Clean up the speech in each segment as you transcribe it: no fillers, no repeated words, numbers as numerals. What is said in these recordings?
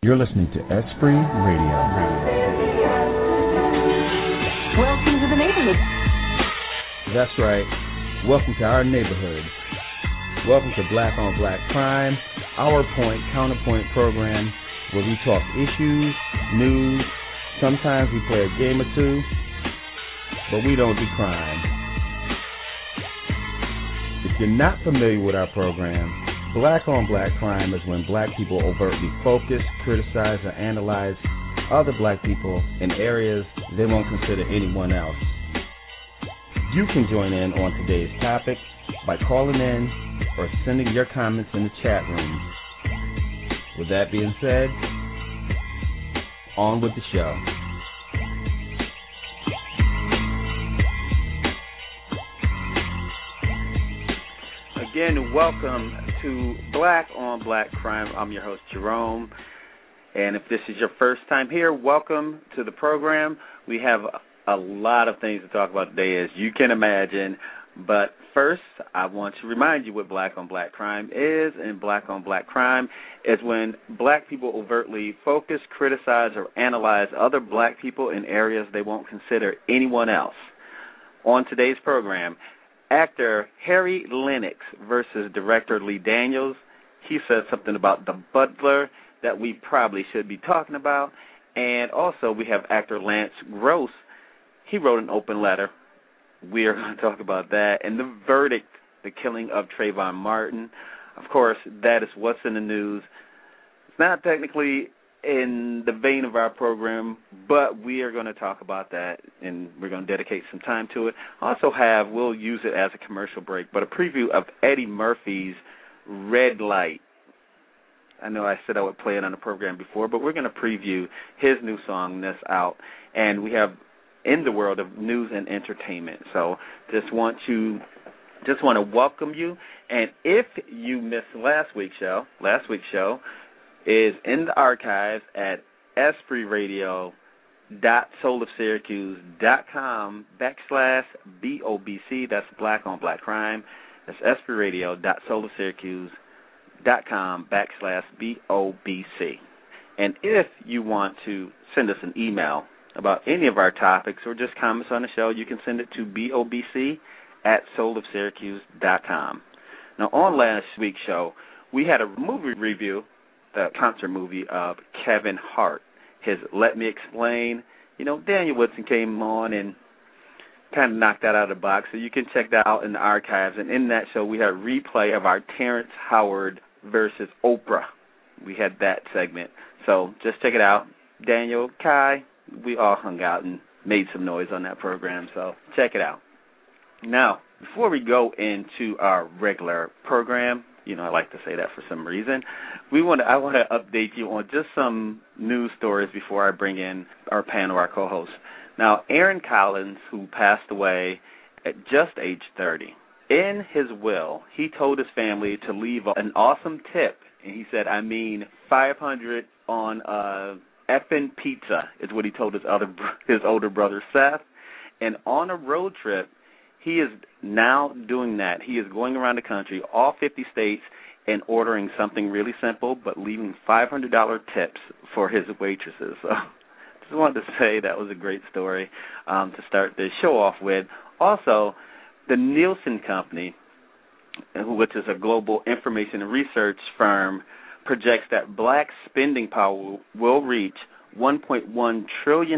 You're listening to Esprit Radio. Welcome to the neighborhood. That's right. Welcome to our neighborhood. Welcome to Black on Black Crime, our point, counterpoint program where we talk issues, news, sometimes we play a game or two, but we don't do crime. If you're not familiar with our program, Black on Black Crime is when black people overtly focus, criticize, or analyze other black people in areas they won't consider anyone else. You can join in on today's topic by calling in or sending your comments in the chat room. With that being said, on with the show. Again, welcome to Black on Black Crime. I'm your host, Jerome. And if this is your first time here, welcome to the program. We have a lot of things to talk about today, as you can imagine. But first, I want to remind you what Black on Black Crime is. And Black on Black Crime is when black people overtly focus, criticize, or analyze other black people in areas they won't consider anyone else. On today's program, actor Harry Lennix versus director Lee Daniels. He said something about The Butler that we probably should be talking about. And also we have actor Lance Gross. He wrote an open letter. We are going to talk about that. And the verdict, the killing of Trayvon Martin. Of course, that is what's in the news. It's not technically in the vein of our program, but we are going to talk about that, and we're going to dedicate some time to it. We'll use it as a commercial break, but a preview of Eddie Murphy's Red Light. I know I said I would play it on the program before, but we're going to preview his new song that's out, and we have in the world of news and entertainment. So just want to welcome you, and if you missed last week's show is in the archives at espritradio.soulofsyracuse.com/BOBC. That's Black on Black Crime. That's espritradio.soulofsyracuse.com/BOBC. And if you want to send us an email about any of our topics or just comments on the show, you can send it to BOBC@soulofsyracuse.com. Now, on last week's show, we had a movie review, the concert movie of Kevin Hart, his Let Me Explain. You know, Daniel Woodson came on and kind of knocked that out of the box, so you can check that out in the archives. And in that show, we had a replay of our Terrence Howard versus Oprah. We had that segment. So just check it out. Daniel, Kai, we all hung out and made some noise on that program, so check it out. Now, before we go into our regular program, you know, I like to say that for some reason, I want to update you on just some news stories before I bring in our panel, our co-host. Now, Aaron Collins, who passed away at just age 30, in his will, he told his family to leave an awesome tip, and he said, $500 on effing pizza is what he told his older brother Seth. And on a road trip, he is now doing that. He is going around the country, all 50 states, and ordering something really simple, but leaving $500 tips for his waitresses. So just wanted to say that was a great story to start the show off with. Also, the Nielsen Company, which is a global information and research firm, projects that black spending power will reach $1.1 trillion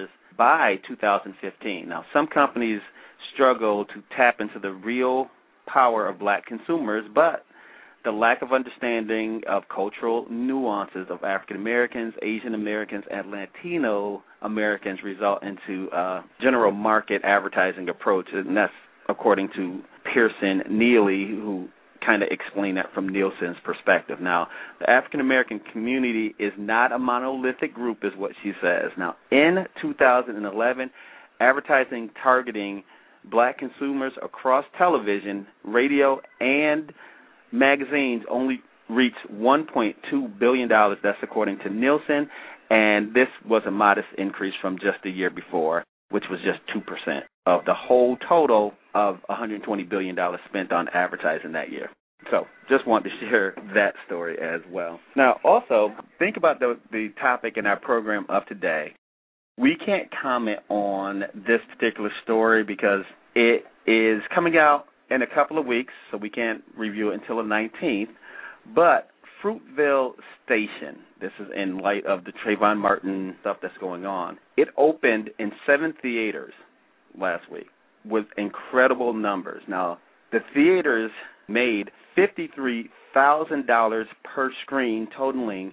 by 2015. Now, some companies struggle to tap into the real power of black consumers, but the lack of understanding of cultural nuances of African Americans, Asian Americans, and Latino Americans result into a general market advertising approach, and that's according to Pearson Neely, who kind of explained that from Nielsen's perspective. Now, the African American community is not a monolithic group, is what she says. Now, in 2011, advertising targeting black consumers across television, radio, and magazines only reached $1.2 billion. That's according to Nielsen, and this was a modest increase from just the year before, which was just 2% of the whole total of $120 billion spent on advertising that year. So just want to share that story as well. Now, also, think about the topic in our program of today. We can't comment on this particular story because it is coming out in a couple of weeks, so we can't review it until the 19th. But Fruitvale Station, this is in light of the Trayvon Martin stuff that's going on, it opened in 7 theaters last week with incredible numbers. Now, the theaters made $53,000 per screen, totaling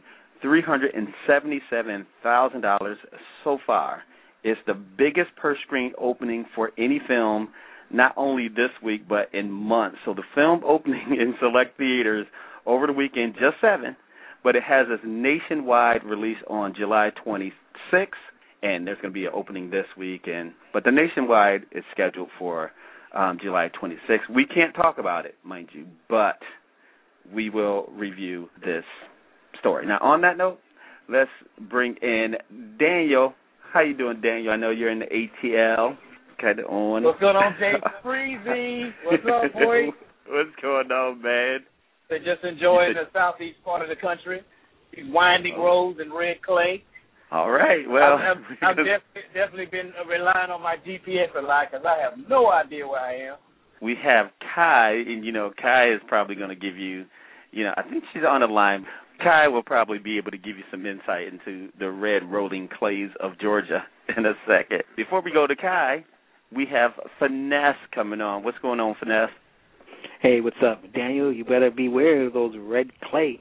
$377,000 so far. It's the biggest per screen opening for any film, not only this week but in months. So the film opening in select theaters over the weekend, just 7, but it has its nationwide release on July 26th, and there's going to be an opening this week. But the nationwide is scheduled for July 26th. We can't talk about it, mind you, but we will review this story. Now, on that note, let's bring in Daniel. How you doing, Daniel? I know you're in the ATL. Kind of on. What's going on, Jay Freezy? What's up, boy? What's going on, man? They're just enjoying the southeast part of the country, these winding roads and red clay. All right. Well, I've definitely been relying on my GPS a lot because I have no idea where I am. We have Kai, and, Kai is probably going to give you, I think she's on the line. Kai will probably be able to give you some insight into the red rolling clays of Georgia in a second. Before we go to Kai, we have Finesse coming on. What's going on, Finesse? Hey, what's up, Daniel? You better beware of those red clay.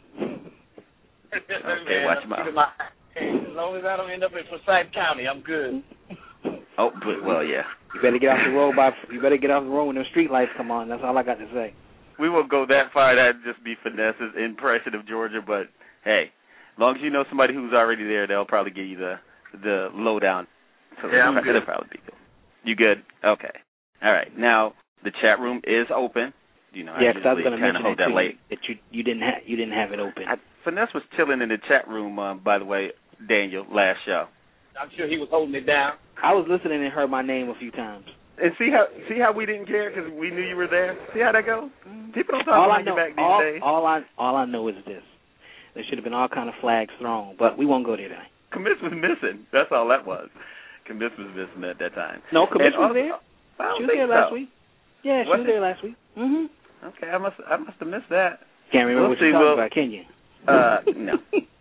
Okay, watch your mouth. As long as I don't end up in Forsyth County, I'm good. Oh, well, yeah. You better get off the road when the street lights come on. That's all I got to say. We won't go that far. That'd just be Finesse's impression of Georgia. But hey, as long as you know somebody who's already there, they'll probably give you the lowdown. So yeah, I'm good. It'll probably be good. You good? Okay. All right. Now the chat room is open. Yeah, because I was going to mention that late. That you didn't have it open. Finesse was chilling in the chat room, by the way, Daniel, last show. I'm sure he was holding it down. I was listening and heard my name a few times. And see how we didn't care because we knew you were there? See how that goes? People don't talk about you back these days. All I know is this. There should have been all kind of flags thrown, but we won't go there today. Commiss was missing. That's all that was. Commiss was missing at that time. No, Commiss was there. She was there last week. Yeah, she was there last week. Mm-hmm. Okay, I must have missed that. Can't remember what you're talking about, can you? No.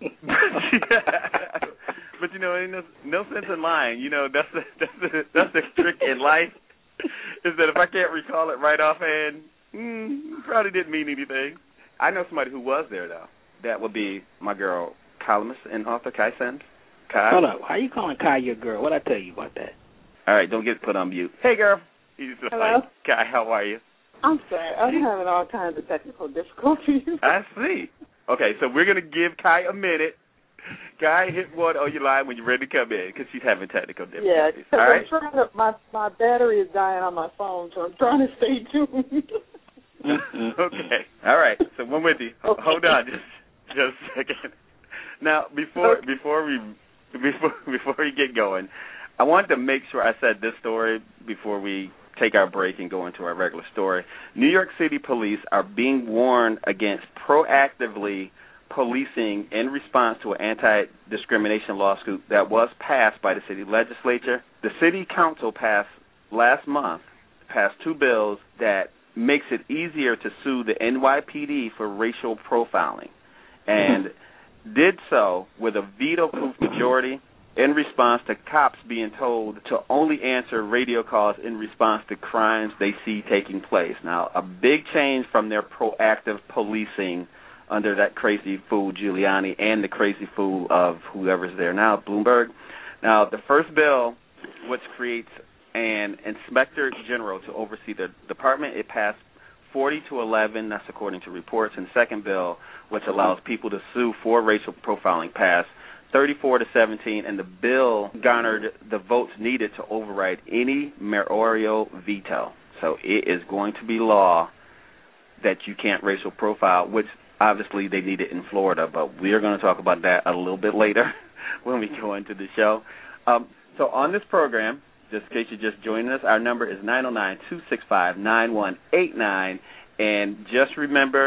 But ain't no sense in lying. That's the trick in life. Is that if I can't recall it right offhand, probably didn't mean anything. I know somebody who was there though. That would be my girl, columnist and author Kai Sims. Kai. Hold up, how you calling Kai your girl? What'd I tell you about that? All right, don't get put on mute. Hey, girl. Hello. Kai, how are you? I'm sorry. I'm having all kinds of technical difficulties. I see. Okay, so we're going to give Kai a minute. Kai, hit one on your line when you're ready to come in because she's having technical difficulties. Yeah, because all right? I'm trying to, my battery is dying on my phone, so I'm trying to stay tuned. Okay. All right. So I'm with you. Okay. Hold on just a second. Now, before we get going, I wanted to make sure I said this story before we take our break and go into our regular story. New York City police are being warned against proactively policing in response to an anti-discrimination lawsuit that was passed by the city legislature. The city council last month passed 2 bills that makes it easier to sue the NYPD for racial profiling, and did so with a veto-proof majority in response to cops being told to only answer radio calls in response to crimes they see taking place. Now, a big change from their proactive policing under that crazy fool Giuliani and the crazy fool of whoever's there now, Bloomberg. Now, the first bill, which creates an inspector general to oversee the department, it passed 40-11, that's according to reports. And the second bill, which allows people to sue for racial profiling, passed 34-17, and the bill garnered the votes needed to override any mayoral veto. So it is going to be law that you can't racial profile, which obviously they need it in Florida, but we are going to talk about that a little bit later when we go into the show. So on this program, just in case you're just joining us, our number is 909-265-9189, and just remember,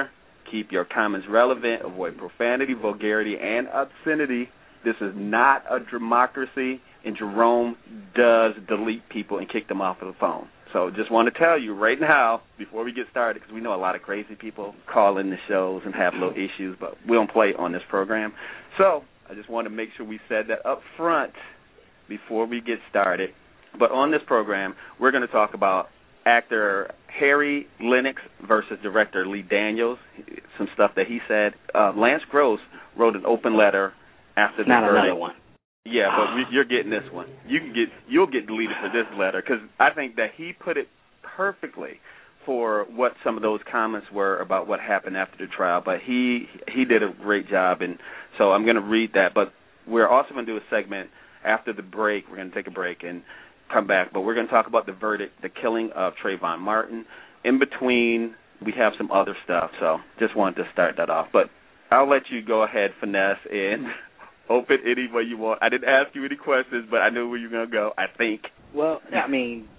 Keep your comments relevant. Avoid profanity, vulgarity, and obscenity. This is not a democracy, and Jerome does delete people and kick them off of the phone. So just want to tell you right now, before we get started, because we know a lot of crazy people call in the shows and have little issues, but we don't play on this program. So I just want to make sure we said that up front before we get started. But on this program, we're going to talk about actor Harry Lennox versus director Lee Daniels, some stuff that he said. Lance Gross wrote an open letter after the verdict. Not another one. Yeah, but you're getting this one. You'll get deleted for this letter because I think that he put it perfectly for what some of those comments were about what happened after the trial. But he did a great job, and so I'm going to read that. But we're also going to do a segment after the break. We're going to take a break and come back. But we're going to talk about the verdict, the killing of Trayvon Martin. In between, we have some other stuff. So just wanted to start that off. But I'll let you go ahead, Finesse, and open any way you want. I didn't ask you any questions, but I knew where you were going to go, I think. Well, I mean,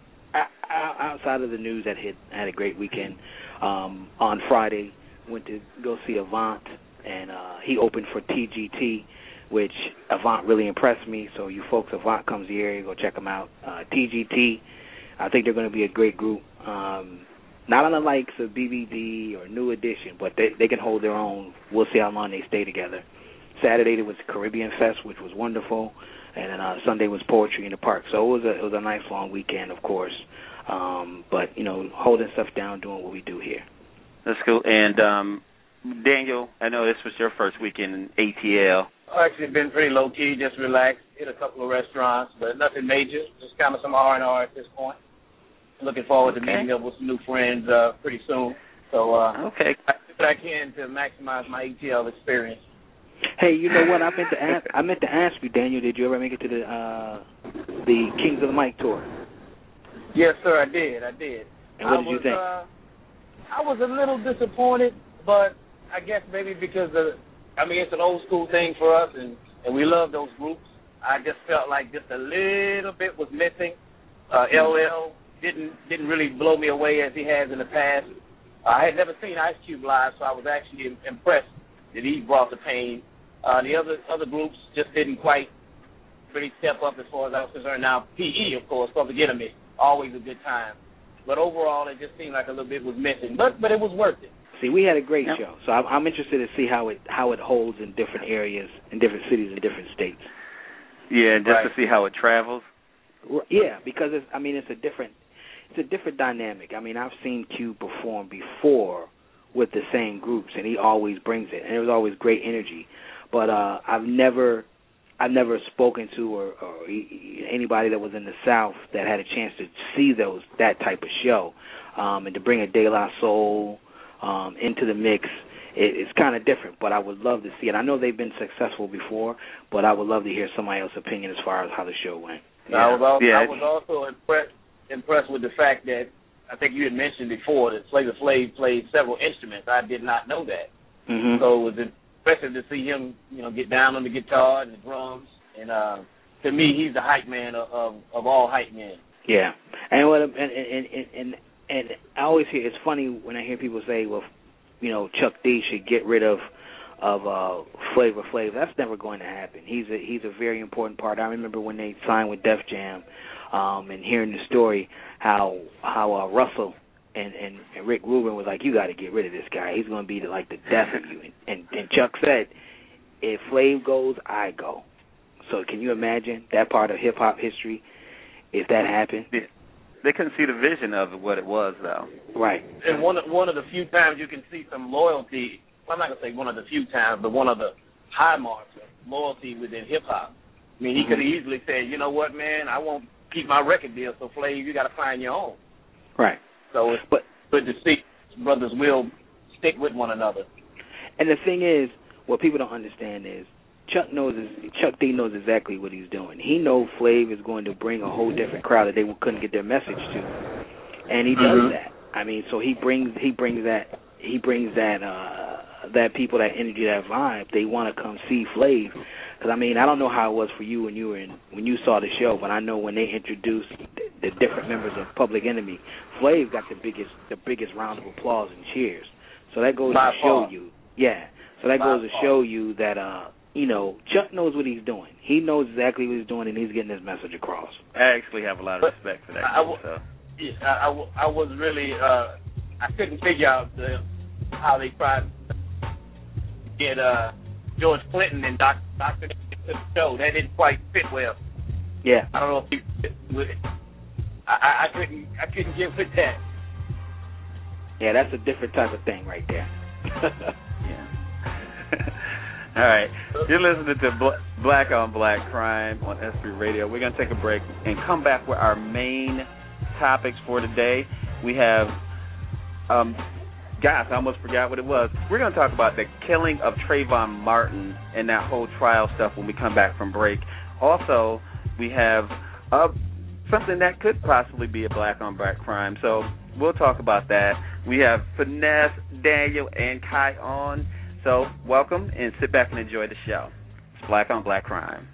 outside of the news, that had a great weekend. On Friday, went to go see Avant, and he opened for TGT, which Avant really impressed me. So you folks, Avant comes here, go check them out. TGT, I think they're going to be a great group. Not on the likes of BBD or New Edition, but they can hold their own. We'll see how long they stay together. Saturday there was Caribbean Fest, which was wonderful, and then Sunday was Poetry in the Park. So it was a nice long weekend, of course. But holding stuff down, doing what we do here. That's cool. And Daniel, I know this was your first weekend in ATL. Actually, been pretty low key, just relaxed. Hit a couple of restaurants, but nothing major. Just kind of some R&R at this point. Looking forward to meeting up with some new friends pretty soon. So I do what I can to maximize my ATL experience. Hey, you know what? I meant to ask you, Daniel. Did you ever make it to the Kings of the Mic tour? Yes, sir. I did. And what did you think? I was a little disappointed, but I guess maybe because it's an old school thing for us, and we love those groups. I just felt like just a little bit was missing. LL didn't really blow me away as he has in the past. I had never seen Ice Cube live, so I was actually impressed that he brought the pain. The other groups just didn't quite really step up as far as I was concerned. Now, PE, of course, Public Enemy, always a good time. But overall, it just seemed like a little bit was missing. But it was worth it. See, we had a great show, so I'm interested to see how it holds in different areas, in different cities, in different states. Yeah, just to see how it travels. Yeah, because it's a different dynamic. I mean, I've seen Cube perform before with the same groups, and he always brings it, and it was always great energy. But I've never spoken to or anybody that was in the South that had a chance to see that type of show, and to bring a De La Soul into the mix. It's kind of different, but I would love to see it. I know they've been successful before, but I would love to hear somebody else's opinion as far as how the show went. Yeah. I was also impressed with the fact that I think you had mentioned before that Flavor Flav played several instruments. I did not know that. Mm-hmm. So it was impressive to see him, get down on the guitar and the drums. And to me, he's the hype man of all hype men. Yeah, and I always hear, it's funny when I hear people say, well, Chuck D should get rid of Flavor Flav. That's never going to happen. He's a very important part. I remember when they signed with Def Jam, and hearing the story how Russell and Rick Rubin was like, you got to get rid of this guy. He's going to be the death of you. And Chuck said, if Flav goes, I go. So can you imagine that part of hip hop history if that happened? They couldn't see the vision of what it was, though. Right. And one of the few times you can see some loyalty. I'm not going to say one of the few times, but one of the high marks of loyalty within hip hop. I mean, he could have easily said, you know what, man, I won't keep my record deal, so Flav, you got to find your own. Right. So it's good to see brothers will stick with one another. And the thing is, what people don't understand is Chuck D knows exactly what he's doing. He knows Flav is going to bring a whole different crowd that they couldn't get their message to, and he does that. I mean, so he brings that people, that energy, that vibe. They want to come see Flav. Because I mean, I don't know how it was for you when you saw the show, but I know when they introduced the different members of Public Enemy, Flav got the biggest round of applause and cheers. So that goes to show you. Yeah. So that goes to show you that, Chuck knows what he's doing. He knows exactly what he's doing, and he's getting his message across. I actually have a lot of respect for that. I was really, I couldn't figure out how they tried to get George Clinton and Dr. to the show. That didn't quite fit well. Yeah. I don't know if you with it. I couldn't get with that. Yeah, that's a different type of thing right there. Yeah. All right. You're listening to Black on Black Crime on Esprit Radio. We're going to take a break and come back with our main topics for today. We have, gosh, I almost forgot what it was. We're going to talk about the killing of Trayvon Martin and that whole trial stuff when we come back from break. Also, we have something that could possibly be a black on black crime, so we'll talk about that. We have Finesse, Daniel, and Kai on. So welcome and sit back and enjoy the show. It's Black on Black Crime.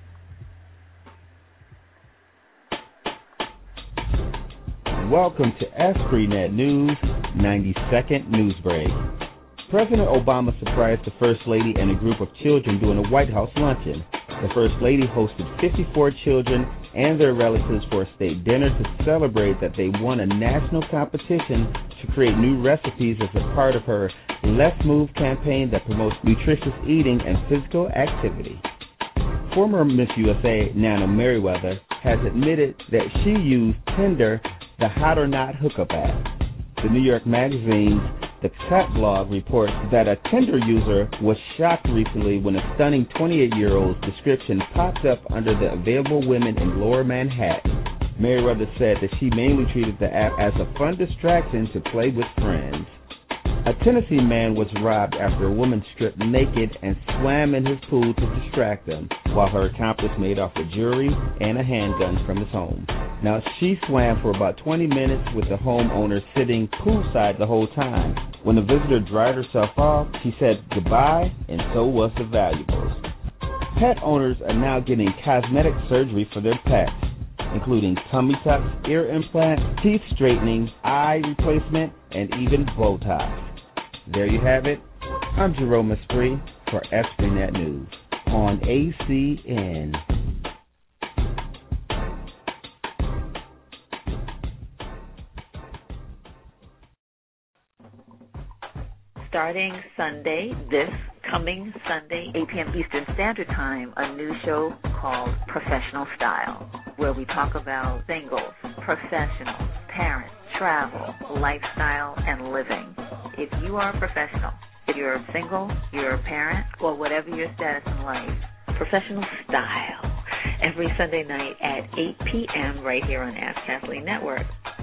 Welcome to EspritNet News 90-second news break. President Obama surprised the First Lady and a group of children during a White House luncheon. The First Lady hosted 54 children and their relatives for a state dinner to celebrate that they won a national competition to create new recipes as a part of her Let's Move campaign that promotes nutritious eating and physical activity. Former Miss USA, Nana Merriweather, has admitted that she used Tinder, the Hot or Not hookup app. The New York Magazine's The Cut blog reports that a Tinder user was shocked recently when a stunning 28-year-old's description popped up under the available women in Lower Manhattan. Merriweather said that she mainly treated the app as a fun distraction to play with friends. A Tennessee man was robbed after a woman stripped naked and swam in his pool to distract him, while her accomplice made off with jewelry and a handgun from his home. Now, she swam for about 20 minutes with the homeowner sitting poolside the whole time. When the visitor dried herself off, she said goodbye, and so was the valuables. Pet owners are now getting cosmetic surgery for their pets, including tummy tucks, ear implants, teeth straightening, eye replacement, and even Botox. There you have it. I'm Jerome Esprit for EspritNet News on ACN. Starting Sunday, this coming Sunday, 8 p.m. Eastern Standard Time, a new show called Professional Style, where we talk about singles, professionals, parents, travel, lifestyle, and living. If you are a professional, if you're single, you're a parent, or whatever your status in life, Professional Style, every Sunday night at 8 p.m. right here on Ask Kathleen Network.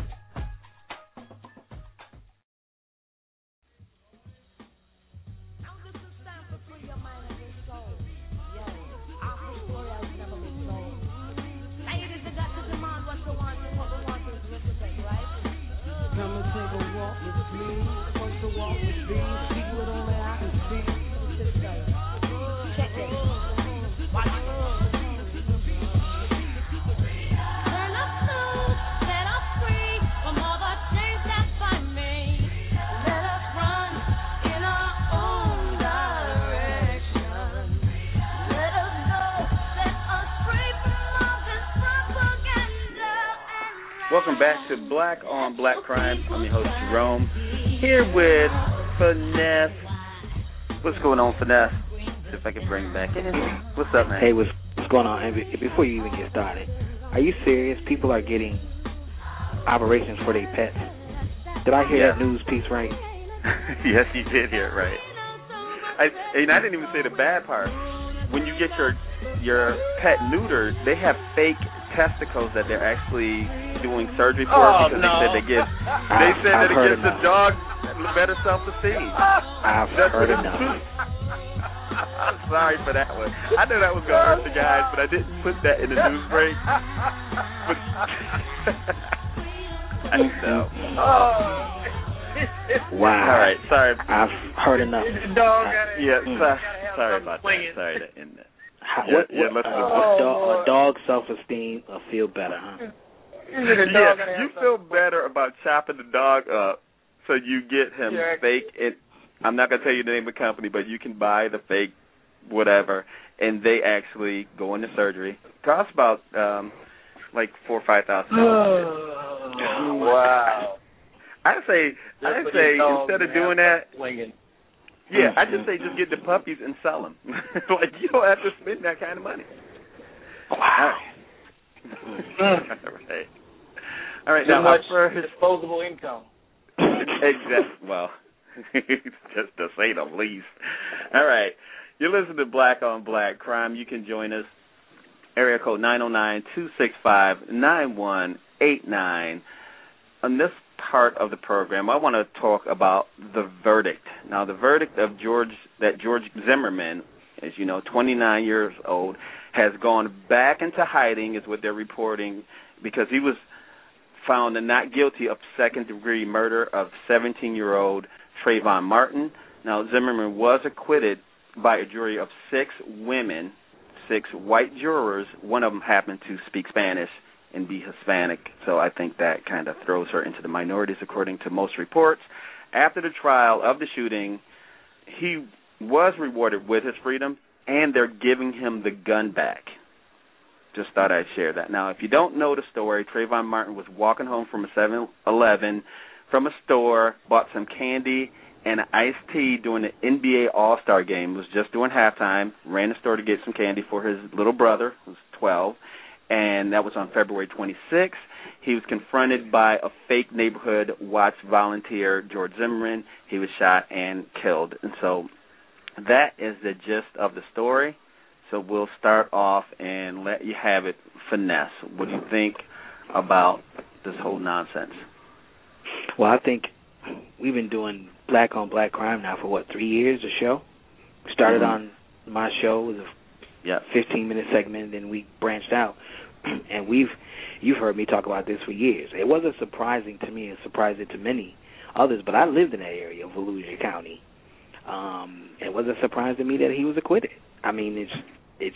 Welcome back to Black on Black Crime. I'm your host, Jerome, here with Finesse. What's going on, Finesse? See if I can bring him back in. What's up, man? Hey, what's going on? And before you even get started, are you serious? People are getting operations for their pets. Did I hear that news piece right? Yes, you did hear it right. I didn't even say the bad part. When you get your pet neutered, they have fake testicles that they're actually doing surgery for because they said it gives the dog better self-esteem. I've heard enough. I'm sorry for that one. I knew that was going to hurt the guys, but I didn't put that in the news break. But I know. Wow. All right, sorry. I've heard enough. Sorry about that. Sorry to end that. A dog's self-esteem will feel better, huh? You feel better about chopping the dog up So you get him fake. I'm not going to tell you the name of the company, but you can buy the fake whatever, and they actually go into surgery. It costs about like $4,000 or $5,000. Wow. I say instead of doing that, yeah, I just say just get the puppies and sell them. Like, you don't have to spend that kind of money. Wow. All right. Too Now, much disposable income. Exactly. Well, just to say the least. All right. You listen to Black on Black Crime. You can join us. Area code 909-265-9189. On this part of the program, I want to talk about the verdict. Now, the verdict of George Zimmerman, as you know, 29 years old, has gone back into hiding, is what they're reporting, because he was found not guilty of second-degree murder of 17-year-old Trayvon Martin. Now, Zimmerman was acquitted by a jury of 6 women, 6 white jurors. One of them happened to speak Spanish and be Hispanic, so I think that kind of throws her into the minorities, according to most reports. After the trial of the shooting, he was rewarded with his freedom, and they're giving him the gun back. Just thought I'd share that. Now, if you don't know the story, Trayvon Martin was walking home from a 7-Eleven from a store, bought some candy and an iced tea during the NBA All-Star game. Was just doing halftime, ran the store to get some candy for his little brother, who was 12, and that was on February 26th. He was confronted by a fake neighborhood watch volunteer, George Zimmerman. He was shot and killed. And so that is the gist of the story. So we'll start off and let you have it, Finesse. What do you think about this whole nonsense? Well, I think we've been doing Black on Black Crime now for, 3 years, a show? Started on my show with a 15-minute segment, and then we branched out. And you've heard me talk about this for years. It wasn't surprising to me. It surprised it to many others, but I lived in that area of Volusia County. It wasn't a surprise to me that he was acquitted. I mean, it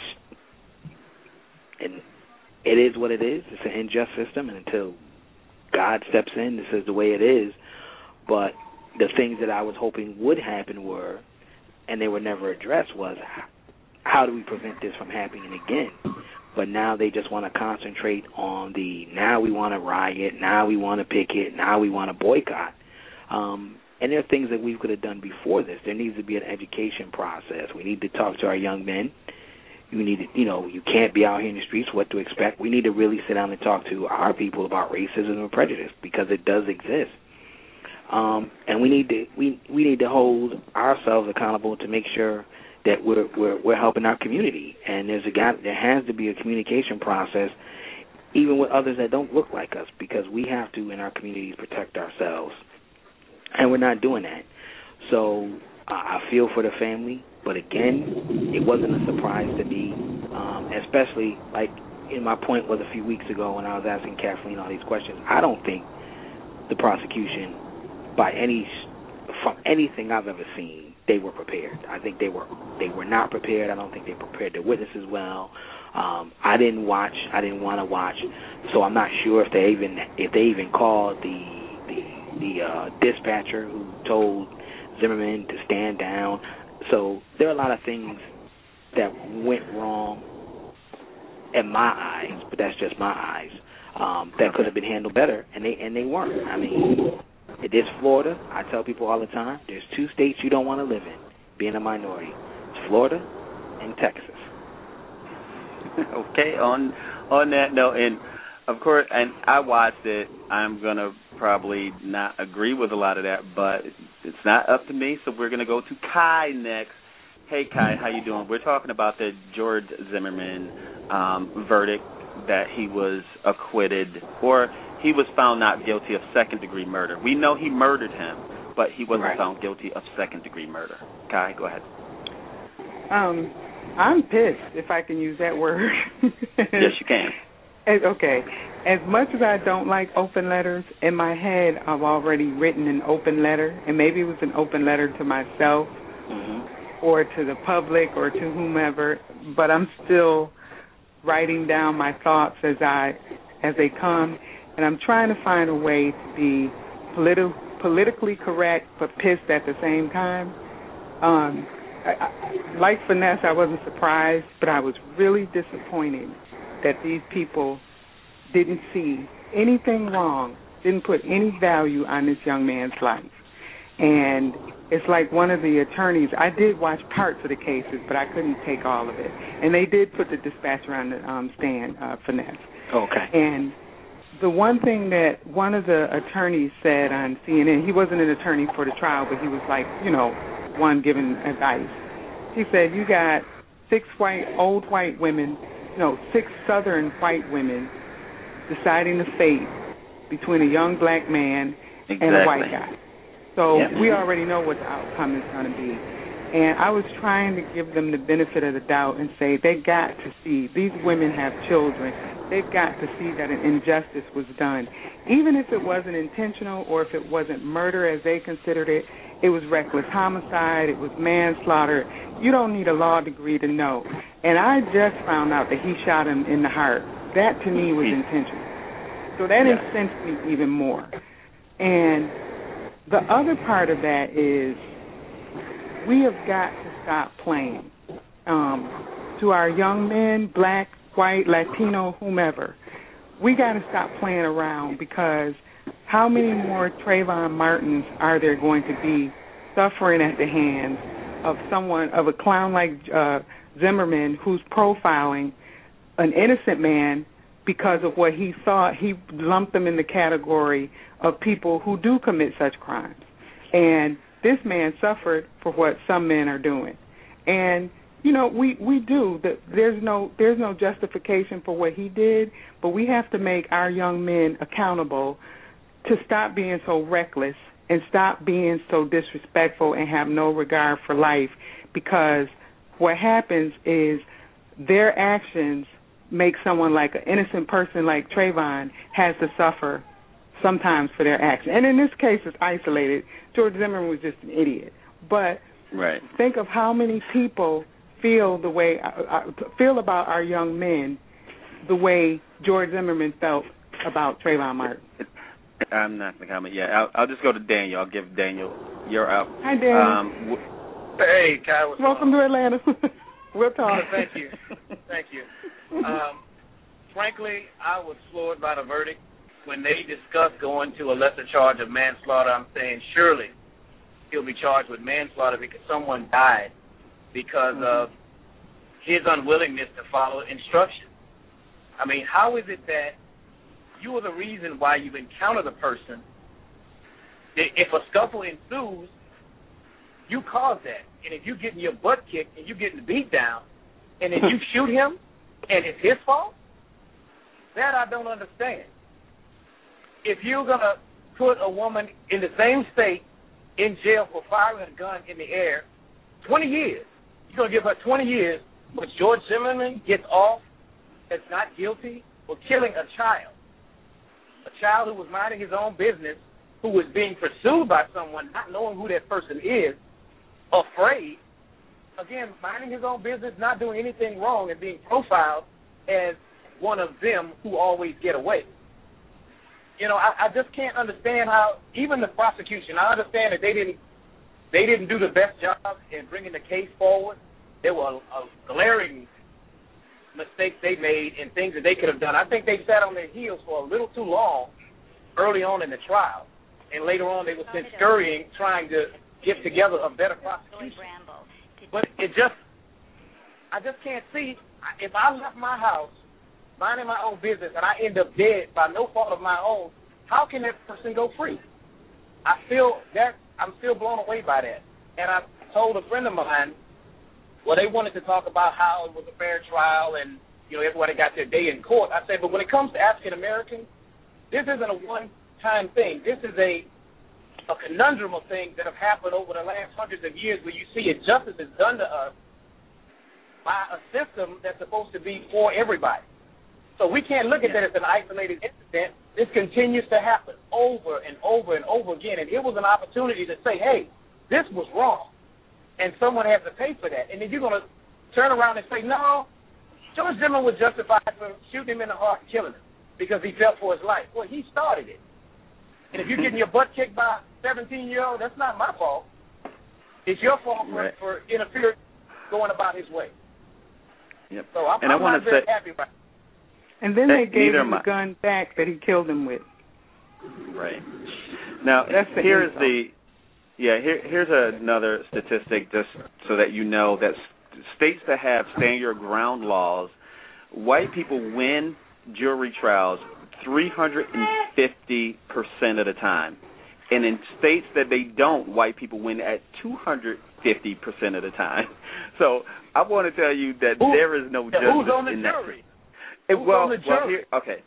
is what it is. It's an unjust system, and until God steps in, this is the way it is. But the things that I was hoping would happen were, and they were never addressed, was how do we prevent this from happening again? But now they just want to concentrate on now we want to riot, now we want to picket, now we want to boycott. And there are things that we could have done before this. There needs to be an education process. We need to talk to our young men. You need to, you can't be out here in the streets, what to expect. We need to really sit down and talk to our people about racism and prejudice, because it does exist. And we need to hold ourselves accountable to make sure that we're helping our community. And there has to be a communication process, even with others that don't look like us, because we have to, in our communities, protect ourselves. And we're not doing that. So I feel for the family, but again, it wasn't a surprise to me, especially like my point was a few weeks ago when I was asking Kathleen all these questions. I don't think the prosecution, from anything I've ever seen, they were prepared. I think they were not prepared. I don't think they prepared their witnesses well. I didn't want to watch, so I'm not sure if they even called the dispatcher who told Zimmerman to stand down. So there are a lot of things that went wrong in my eyes, but that's just my eyes, that could have been handled better, and they weren't. I mean, it is Florida. I tell people all the time, there's 2 states you don't want to live in, being a minority. It's Florida and Texas. Okay, on that note, and of course, and I watched it, I'm going to probably not agree with a lot of that, but it's not up to me, so we're going to go to Kai next. Hey, Kai, how you doing? We're talking about the George Zimmerman verdict, that he was acquitted, or he was found not guilty of second-degree murder. We know he murdered him, but he wasn't found guilty of second-degree murder. Kai, go ahead. I'm pissed, if I can use that word. Yes, you can. Okay. As much as I don't like open letters, in my head I've already written an open letter, and maybe it was an open letter to myself or to the public or to whomever, but I'm still writing down my thoughts as they come, and I'm trying to find a way to be politically correct but pissed at the same time. Like Finesse, I wasn't surprised, but I was really disappointed that these people didn't see anything wrong, didn't put any value on this young man's life. And it's like one of the attorneys, I did watch parts of the cases, but I couldn't take all of it. And they did put the dispatcher on the stand, Finesse. Okay. And the one thing that one of the attorneys said on CNN, he wasn't an attorney for the trial, but he was like, one giving advice. He said, you got 6 old white women, 6 Southern white women deciding the fate between a young black man and a white guy. So we already know what the outcome is going to be. And I was trying to give them the benefit of the doubt and say they got to see, these women have children, they've got to see that an injustice was done. Even if it wasn't intentional or if it wasn't murder as they considered it, it was reckless homicide, it was manslaughter. You don't need a law degree to know. And I just found out that he shot him in the heart. That to me was intentional. So that incensed me even more. And the other part of that is we have got to stop playing. To our young men, black, white, Latino, whomever, we got to stop playing around, because how many more Trayvon Martins are there going to be suffering at the hands of a clown like Zimmerman, who's profiling an innocent man because of what he thought? He lumped them in the category of people who do commit such crimes. And this man suffered for what some men are doing. And we do. There's no justification for what he did, but we have to make our young men accountable to stop being so reckless and stop being so disrespectful and have no regard for life, because what happens is their actions make someone like an innocent person like Trayvon has to suffer sometimes for their actions. And in this case, it's isolated. George Zimmerman was just an idiot. But think of how many people feel about our young men the way George Zimmerman felt about Trayvon Martin. I'm not going to comment. Yeah, I'll just go to Daniel. I'll give Daniel, you're up. Hi, Daniel. Hey, Kai. Welcome to Atlanta. We'll talk. Thank you. Frankly, I was floored by the verdict. When they discussed going to a lesser charge of manslaughter, I'm saying surely he'll be charged with manslaughter because someone died because of his unwillingness to follow instructions. I mean, how is it that you are the reason why you encounter the person? If a scuffle ensues, you caused that. And if you're getting your butt kicked and you're getting beat down and then you shoot him and it's his fault, that I don't understand. If you're going to put a woman in the same state in jail for firing a gun in the air, 20 years, you're going to give her 20 years, but George Zimmerman gets off that's not guilty for killing a child who was minding his own business, who was being pursued by someone, not knowing who that person is, afraid, again, minding his own business, not doing anything wrong, and being profiled as one of them who always get away. I just can't understand how, even the prosecution, I understand that they didn't do the best job in bringing the case forward. There were glaring mistakes they made and things that they could have done. I think they sat on their heels for a little too long early on in the trial, and later on they were sent scurrying trying to get together a better prosecution. But I just can't see, if I left my house minding my own business and I end up dead by no fault of my own, how can that person go free? I'm still blown away by that. And I told a friend of mine, they wanted to talk about how it was a fair trial and, everybody got their day in court. I said, but when it comes to African Americans, this isn't a one-time thing. This is a conundrum of things that have happened over the last hundreds of years where you see injustice is done to us by a system that's supposed to be for everybody. So we can't look at that as an isolated incident. This continues to happen over and over and over again. And it was an opportunity to say, hey, this was wrong. And someone has to pay for that. And then you're going to turn around and say, no, George Zimmerman was justified for shooting him in the heart and killing him because he felt for his life. Well, he started it. And if you're getting your butt kicked by a 17-year-old, that's not my fault. It's your fault for interfering, going about his way. Yep. So I'm I not very happy right now. And then they gave him the gun back that he killed him with. Right. Now, here's another statistic just so that you know that states that have stand your ground laws, white people win jury trials 350% of the time. And in states that they don't, white people win at 250% of the time. So I want to tell you that there is no justice who's on the in jury? that. Who's on the jury?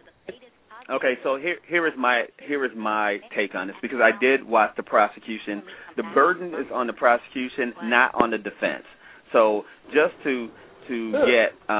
Okay, so here is my take on this, because I did watch the prosecution. The burden is on the prosecution, not on the defense. So just to get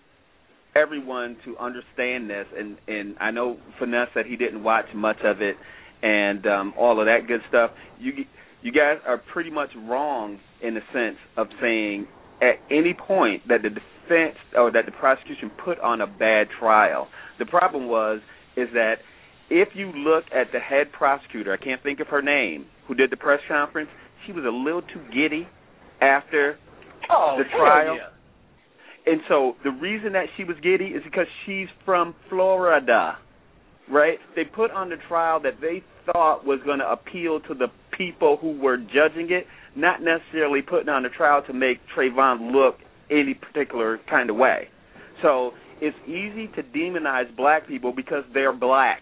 everyone to understand this, and I know Finesse said he didn't watch much of it, and all of that good stuff. You guys are pretty much wrong in the sense of saying at any point that the defense or that the prosecution put on a bad trial. The problem is that if you look at the head prosecutor, I can't think of her name, who did the press conference, she was a little too giddy after the trial. Yeah. And so the reason that she was giddy is because she's from Florida, right? They put on the trial that they thought was going to appeal to the people who were judging it, not necessarily putting on the trial to make Trayvon look any particular kind of way. So it's easy to demonize black people because they're black.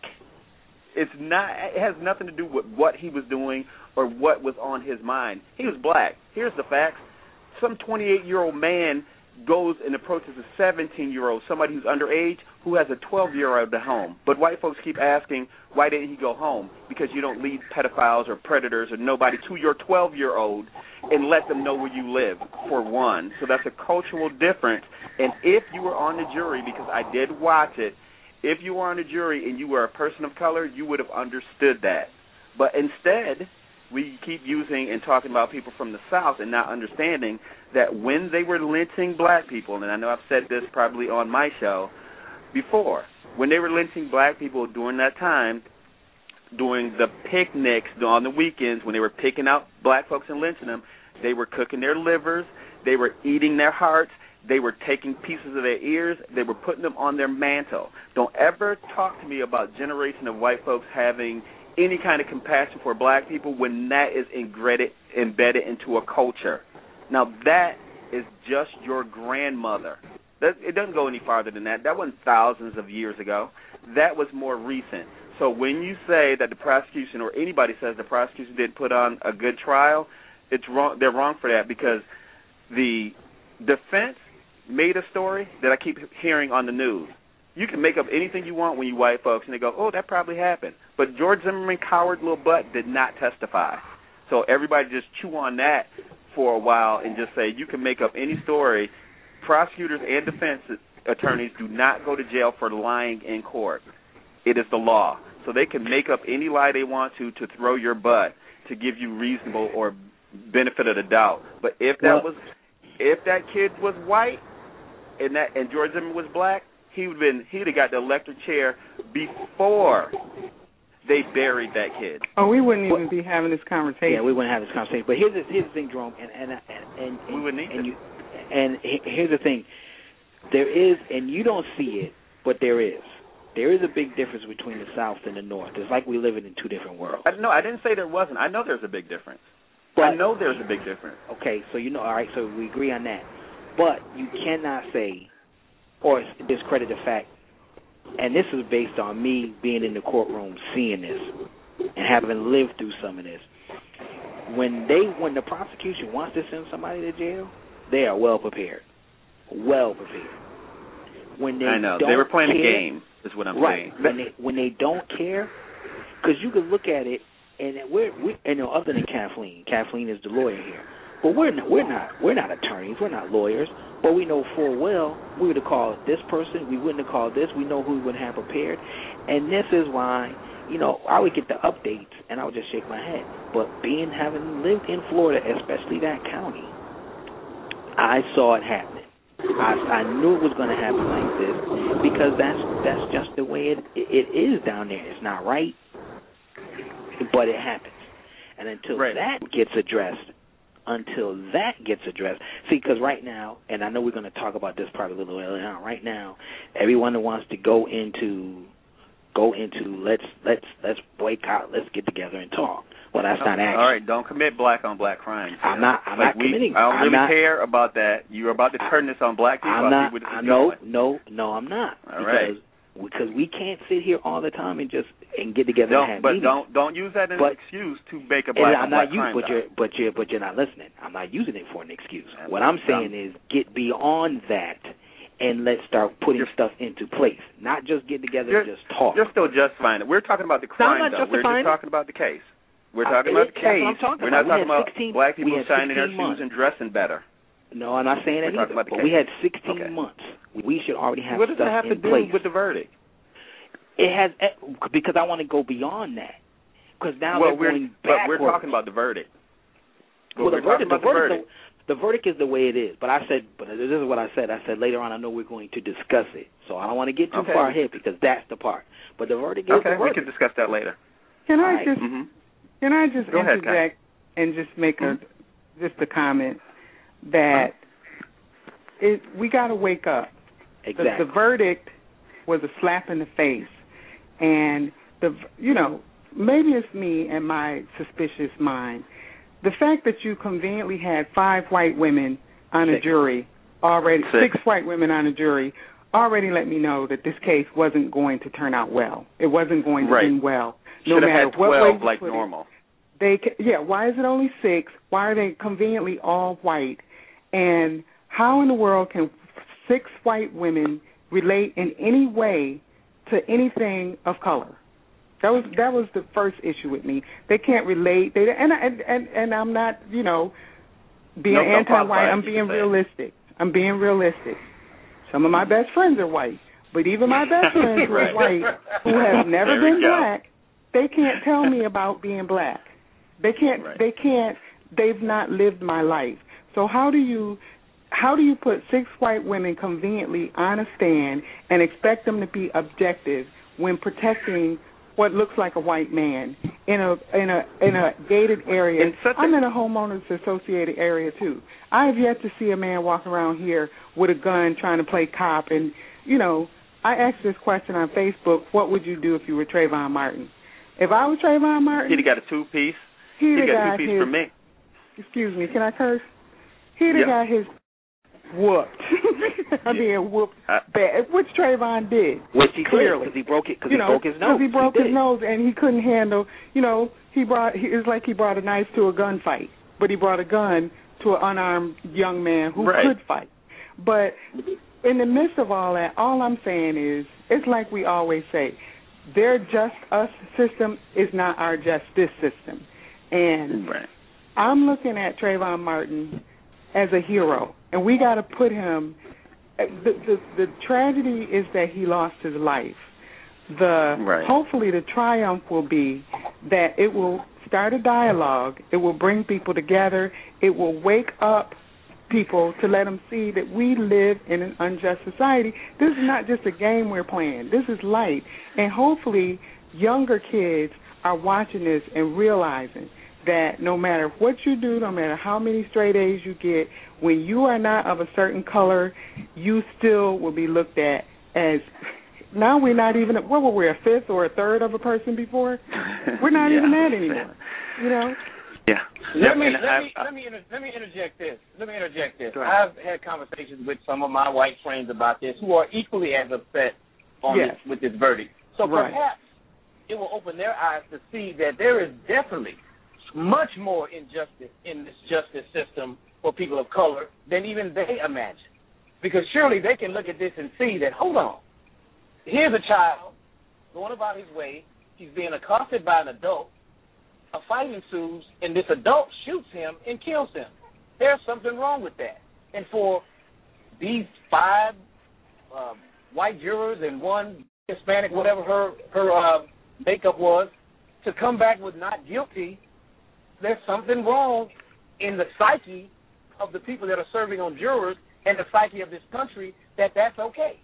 It has nothing to do with what he was doing or what was on his mind. He was black. Here's the facts. Some 28-year-old man goes and approaches a 17-year-old, somebody who's underage, who has a 12-year-old at home. But white folks keep asking, why didn't he go home? Because you don't lead pedophiles or predators or nobody to your 12-year-old and let them know where you live, for one. So that's a cultural difference. And if you were on the jury, because I did watch it, if you were on the jury and you were a person of color, you would have understood that. But instead, we keep using and talking about people from the South and not understanding that when they were lynching black people, and I know I've said this probably on my show before, when they were lynching black people during that time, during the picnics on the weekends, when they were picking out black folks and lynching them, they were cooking their livers, they were eating their hearts, they were taking pieces of their ears, they were putting them on their mantle. Don't ever talk to me about generation of white folks having any kind of compassion for black people when that is embedded into a culture. Now, that is just your grandmother. It doesn't go any farther than that. That wasn't thousands of years ago. That was more recent. So when you say that the prosecution, or anybody says the prosecution didn't put on a good trial, it's wrong. They're wrong for that, because the defense made a story that I keep hearing on the news. You can make up anything you want when you white folks, and they go, oh, that probably happened. But George Zimmerman, coward little butt, did not testify. So everybody just chew on that for a while and just say you can make up any story. Prosecutors and defense attorneys do not go to jail for lying in court. It is the law. So they can make up any lie they want to throw your butt to give you reasonable or benefit of the doubt. But if that kid was white and George Zimmerman was black, he'd have got the electric chair before they buried that kid. Oh, we wouldn't even be having this conversation. Yeah, we wouldn't have this conversation. But here's the thing, Jerome, and we wouldn't need it. And here's the thing. There is, and you don't see it, but there is. There is a big difference between the South and the North. It's like we're living in two different worlds. No, I didn't say there wasn't. I know there's a big difference. But, I know there's a big difference. Okay, so all right, so we agree on that. But you cannot say or discredit the fact, and this is based on me being in the courtroom, seeing this, and having lived through some of this. When the prosecution wants to send somebody to jail, they are well prepared. Well prepared. When they I know. Don't they were playing care, a game, is what I'm saying. When they don't care, because you can look at it, and other than Kathleen is the lawyer here. But we're not attorneys. We're not lawyers. But we know full well we would have called this person. We wouldn't have called this. We know who we would have prepared. And this is why, I would get the updates and I would just shake my head. But having lived in Florida, especially that county, I saw it happening. I knew it was going to happen like this because that's just the way it is down there. It's not right. but it happens. And until that gets addressed, see, because right now, and I know we're going to talk about this part a little earlier on, right now, everyone that wants to go into let's boycott, let's get together and talk. Well, that's not action. All right, don't commit black on black crimes. I'm not committing. I don't really care about that. You're about to turn this on black people. No, I'm not. All right. Because we can't sit here all the time and get together and have meetings. Don't use that as an excuse to make a black on black crime. But you're not listening. I'm not using it for an excuse. What I'm saying is get beyond that and let's start putting stuff into place. Not just get together and just talk. You're still justifying it. We're talking about the crime, though. We're just talking about the case. We're talking about the case. We're not talking about black people shining their shoes and dressing better. No, I'm not saying that either. But we had 16 months. We should already have stuff in place. What does that have to do with the verdict? It has, because I want to go beyond that. Because now they're going backwards. But we're talking about the verdict. The verdict is the way it is. But this is what I said. I said later on I know we're going to discuss it. So I don't want to get too far ahead because that's the part. But the verdict is the verdict. We can discuss that later. Can I just interject and just make just a comment that we got to wake up. Exactly. The verdict was a slap in the face, and maybe it's me and my suspicious mind. The fact that you conveniently had 5 white women on a jury already, 6 white women on a jury, already let me know that this case wasn't going to turn out well. It wasn't going to end well. No matter had 12 what way you like put normal. Why is it only 6? Why are they conveniently all white? And how in the world can 6 white women relate in any way to anything of color? That was the first issue with me. They can't relate. And I'm not, being anti-white. I'm being realistic. Some of my best friends are white, but even my best friends who are white, who have never been black, they can't tell me about being black. They can't. Right. They can't. They've not lived my life. So how do you put 6 white women conveniently on a stand and expect them to be objective when protecting what looks like a white man in a gated area? I'm in a homeowners associated area too. I have yet to see a man walk around here with a gun trying to play cop. And I asked this question on Facebook: what would you do if you were Trayvon Martin? If I was Trayvon Martin, he'd have got a 2-piece. He'd got a 2-piece from me. Excuse me, can I curse? He'd have got his whooped. I mean, whooped bad, which Trayvon did. Which he clearly, because he broke it, because he broke his nose. Because he broke his nose, and he couldn't handle. It's like he brought a knife to a gunfight, but he brought a gun to an unarmed young man who could fight. But in the midst of all that, all I'm saying is, it's like we always say, their just us system is not our justice system. And I'm looking at Trayvon Martin as a hero, and we got to put him. The tragedy is that he lost his life. Hopefully the triumph will be that it will start a dialogue. It will bring people together. It will wake up people to let them see that we live in an unjust society. This is not just a game we're playing. This is life. And hopefully younger kids are watching this and realizing that no matter what you do, no matter how many straight A's you get, when you are not of a certain color, you still will be looked at as, now we're not even, what were we, a fifth or a third of a person before? We're not even that anymore, Yeah. Let me interject this. I've had conversations with some of my white friends about this who are equally as upset with this verdict. So perhaps it will open their eyes to see that there is definitely much more injustice in this justice system for people of color than even they imagine. Because surely they can look at this and see that, hold on, here's a child going about his way, he's being accosted by an adult, a fight ensues, and this adult shoots him and kills him. There's something wrong with that. And for these 5 white jurors and 1 Hispanic, whatever her makeup was, to come back with not guilty, there's something wrong in the psyche of the people that are serving on jurors and the psyche of this country that's okay.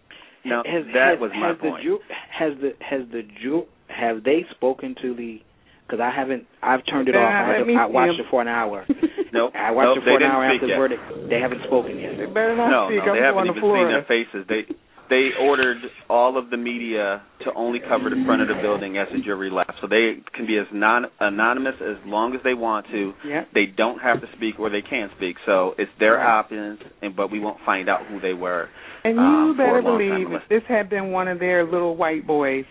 No, that was my point. Have they spoken to Because I've turned it off. I watched it for an hour. Nope. I watched it for an hour after the yet. verdict. They haven't spoken yet. They better not speak. No, they haven't even seen Florida. their faces. They ordered all of the media to only cover the front of the building as the jury left. So they can be as anonymous as long as they want to. Yep. They don't have to speak or they can speak. So it's their options, but we won't find out who they were. And you better for a long believe time. if this had been one of their little white boys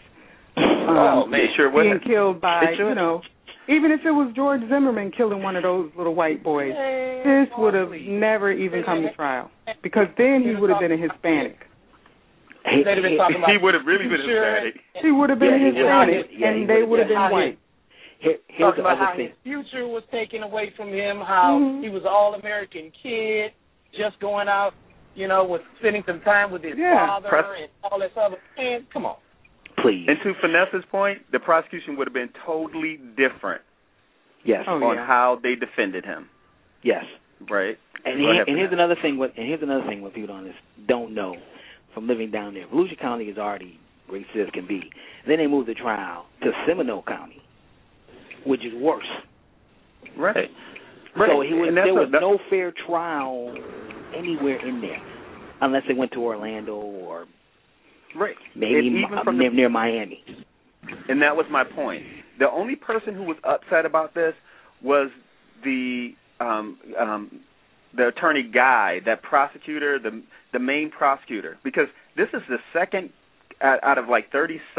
being killed by, even if it was George Zimmerman killing one of those little white boys, this would have never even come to trial. Because then he would have been a Hispanic. He would have really been Hispanic. He would have been a Hispanic, and they would have been white. Here's the other how thing. His future was taken away from him, how he was an all-American kid, just going out, with spending some time with his father and all this other. Man, come on. Please. And to Finesse's point, the prosecution would have been totally different. Yes. On how they defended him. Yes. Right. And here's another thing. What people don't know from living down there. Volusia County is already racist as can be. Then they moved the trial to Seminole County, which is worse. Right. So there was no fair trial anywhere in there, unless they went to Orlando or maybe near Miami. And that was my point. The only person who was upset about this was the attorney guy, that prosecutor, the main prosecutor, because this is the second out of like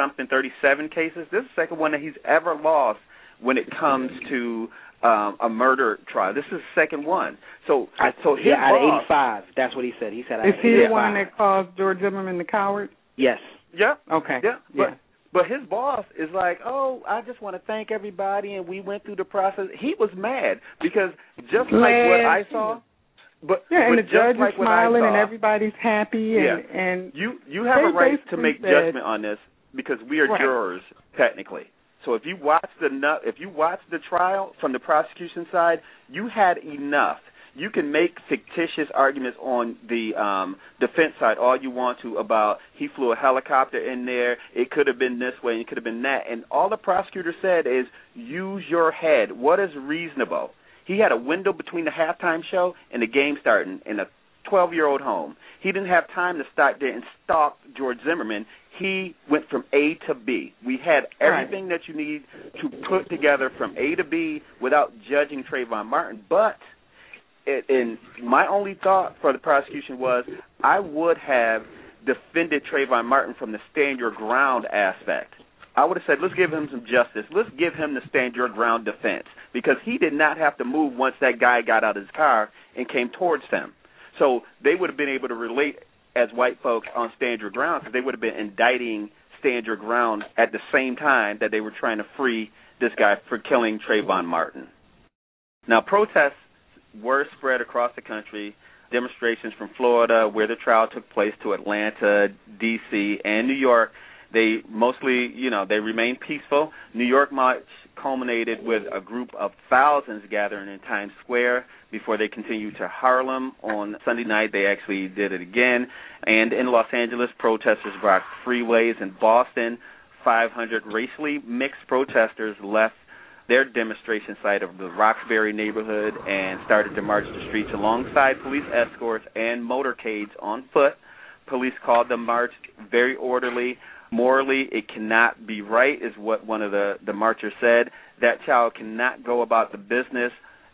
37 cases. This is the second one that he's ever lost when it comes to a murder trial. This is the second one. So his out boss, of 85, that's what he said. He said, is he the one that calls George Zimmerman the coward? Yes. Yep. Okay. Yeah. But his boss is like, I just want to thank everybody, and we went through the process. He was mad because just like what I saw. And the judge is smiling and everybody's happy. And you have a right to make judgment on this because we are jurors technically. So if you watch the trial from the prosecution side, you had enough. You can make fictitious arguments on the defense side all you want to about he flew a helicopter in there, it could have been this way, it could have been that. And all the prosecutor said is use your head. What is reasonable? He had a window between the halftime show and the game starting in a 12-year-old home. He didn't have time to stop there and stalk George Zimmerman. He went from A to B. We had everything that you need to put together from A to B without judging Trayvon Martin. But and my only thought for the prosecution was I would have defended Trayvon Martin from the stand your ground aspect. I would have said, let's give him some justice. Let's give him the stand your ground defense because he did not have to move once that guy got out of his car and came towards them. So they would have been able to relate as white folks on stand your ground because they would have been indicting stand your ground at the same time that they were trying to free this guy for killing Trayvon Martin. Now, protests were spread across the country, demonstrations from Florida, where the trial took place, to Atlanta, D.C., and New York. They mostly, they remained peaceful. New York March culminated with a group of thousands gathering in Times Square before they continued to Harlem. On Sunday night, they actually did it again. And in Los Angeles, protesters blocked freeways. In Boston, 500 racially mixed protesters left their demonstration site of the Roxbury neighborhood and started to march the streets alongside police escorts and motorcades on foot. Police called the march very orderly. Morally, it cannot be right, is what one of the marchers said. That child cannot go about his business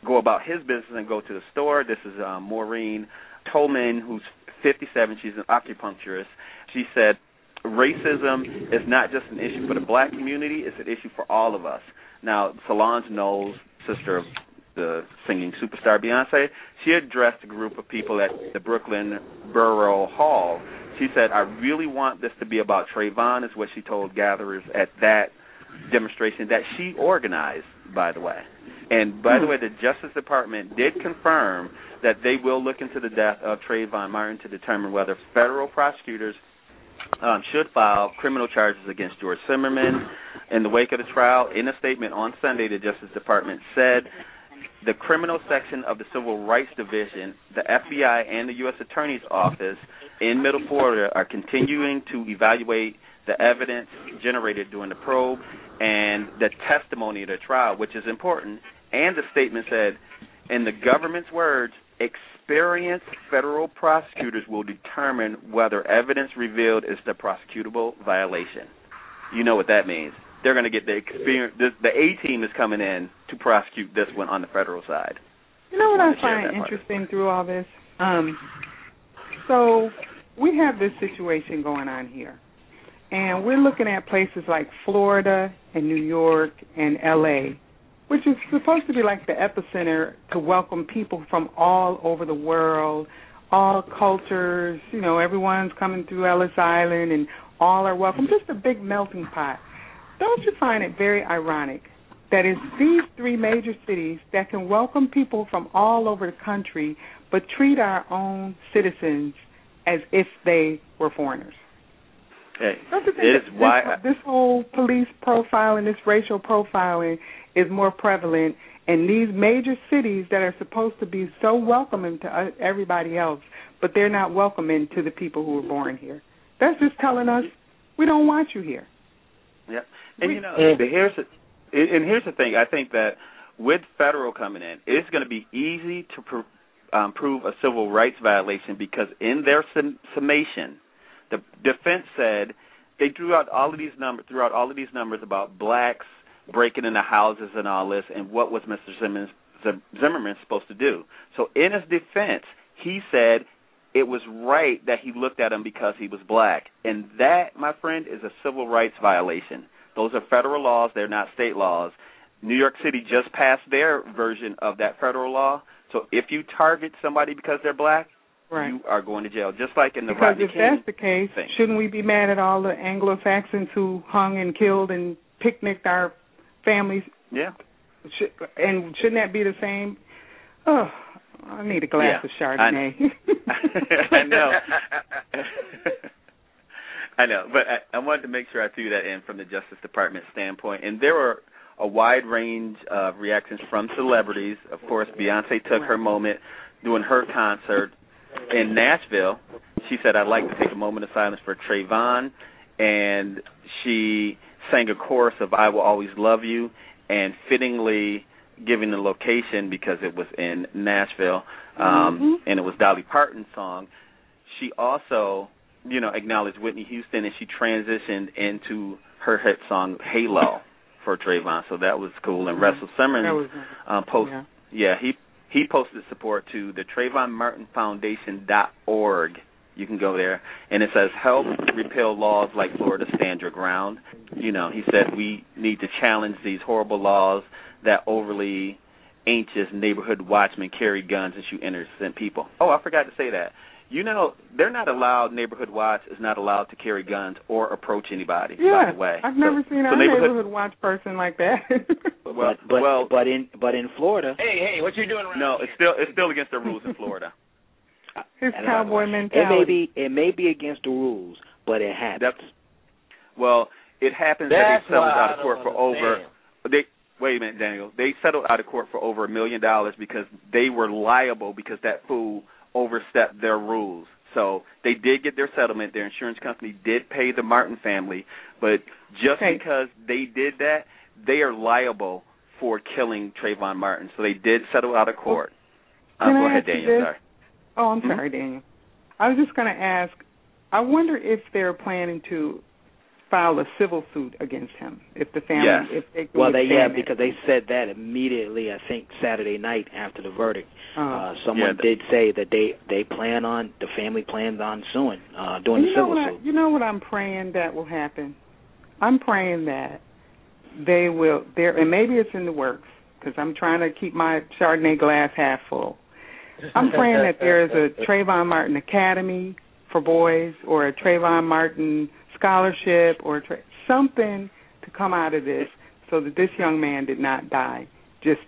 and go to the store. This is Maureen Tolman, who's 57. She's an acupuncturist. She said, racism is not just an issue for the black community, it's an issue for all of us. Now, Solange Knowles, sister of the singing superstar Beyonce, she addressed a group of people at the Brooklyn Borough Hall. She said, I really want this to be about Trayvon, is what she told gatherers at that demonstration that she organized, by the way. And, by the way, the Justice Department did confirm that they will look into the death of Trayvon Martin to determine whether federal prosecutors should file criminal charges against George Zimmerman. In the wake of the trial, in a statement on Sunday, the Justice Department said the criminal section of the Civil Rights Division, the FBI, and the U.S. Attorney's Office in Middle Florida are continuing to evaluate the evidence generated during the probe and the testimony of the trial, which is important. And the statement said, in the government's words, experienced federal prosecutors will determine whether evidence revealed is the prosecutable violation. You know what that means. They're going to get the experience. The A-team is coming in to prosecute this one on the federal side. You know what I find interesting through all this? So we have this situation going on here, and we're looking at places like Florida and New York and L.A., which is supposed to be like the epicenter to welcome people from all over the world, all cultures. You know, everyone's coming through Ellis Island, and all are welcome. Just a big melting pot. Don't you find it very ironic that it's these three major cities that can welcome people from all over the country but treat our own citizens as if they were foreigners? Hey, don't you think this whole police profiling, this racial profiling is more prevalent in these major cities that are supposed to be so welcoming to everybody else, but they're not welcoming to the people who were born here? That's just telling us we don't want you here. Yeah, and here's the thing. I think that with federal coming in, it's going to be easy to prove a civil rights violation because in their summation, the defense said they threw out all of these numbers about blacks breaking into houses and all this, and what was Mr. Zimmerman supposed to do? So in his defense, he said it was right that he looked at him because he was black. And that, my friend, is a civil rights violation. Those are federal laws. They're not state laws. New York City just passed their version of that federal law. So if you target somebody because they're black, right, you are going to jail, just like in the Rodney King. Because if that's the case, shouldn't we be mad at all the Anglo-Saxons who hung and killed and picnicked our families? Yeah. And shouldn't that be the same? Oh, I need a glass of Chardonnay. I know. I know, but I wanted to make sure I threw that in from the Justice Department standpoint. And there were a wide range of reactions from celebrities. Of course, Beyonce took her moment doing her concert in Nashville. She said, I'd like to take a moment of silence for Trayvon. And she sang a chorus of I Will Always Love You, and fittingly giving the location because it was in Nashville, and it was Dolly Parton's song. She also, acknowledged Whitney Houston, and she transitioned into her hit song Halo for Trayvon. So that was cool. And Russell Simmons he posted support to the TrayvonMartinFoundation.org. You can go there, and it says, help repeal laws like Florida, stand your ground. He said we need to challenge these horrible laws that overly anxious neighborhood watchmen carry guns and shoot innocent people. Oh, I forgot to say that. They're not allowed, neighborhood watch is not allowed to carry guns or approach anybody, by the way. I've never seen a neighborhood watch person like that. But in Florida. Hey, what you doing around No, here? it's still against the rules in Florida. His cowboy mentality. It may be against the rules, but it happens. It happens that they settled out of court for over. Wait a minute, Daniel. They settled out of court for over $1 million because they were liable because that fool overstepped their rules. So they did get their settlement. Their insurance company did pay the Martin family, but just because they did that, they are liable for killing Trayvon Martin. So they did settle out of court. Go ahead, Daniel. Sorry. Oh, I'm sorry, Daniel. I was just going to ask, I wonder if they're planning to file a civil suit against him, if the family, if they because they said that immediately, I think, Saturday night after the verdict. Someone did say that the family plans on suing, doing the civil suit. You know what I'm praying that will happen? I'm praying that they will, and maybe it's in the works, because I'm trying to keep my Chardonnay glass half full. I'm praying that there is a Trayvon Martin Academy for boys, or a Trayvon Martin scholarship, or something to come out of this, so that this young man did not die. His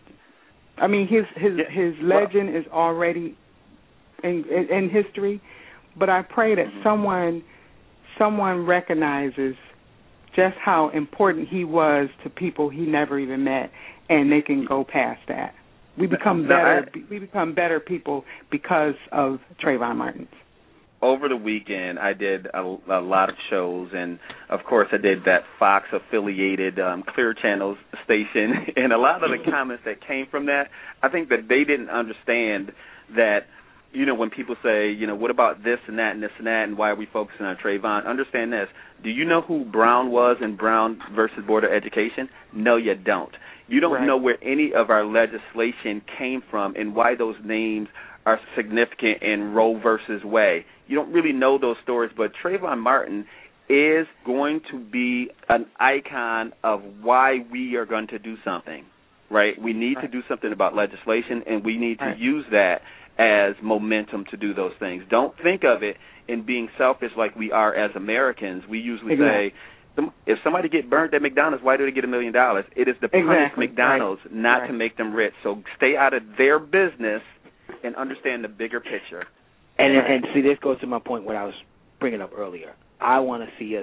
legend is already in history, but I pray that someone recognizes just how important he was to people he never even met, and they can go past that. We become better. We become better people because of Trayvon Martin. Over the weekend, I did a lot of shows, and of course, I did that Fox-affiliated Clear Channel station. And a lot of the comments that came from that, I think that they didn't understand that. You know, when people say, you know, what about this and that and this and that, and why are we focusing on Trayvon? Understand this. Do you know who Brown was in Brown versus Board of Education? No, you don't. You don't know where any of our legislation came from and why those names are significant in Roe versus Wade. You don't really know those stories, but Trayvon Martin is going to be an icon of why we are going to do something, right? We need to do something about legislation, and we need to use that as momentum to do those things. Don't think of it in being selfish like we are as Americans. We usually say, if somebody get burnt at McDonald's, why do they get $1 million? It is to punish McDonald's, not to make them rich. So stay out of their business and understand the bigger picture. And see, this goes to my point what I was bringing up earlier. I want to see us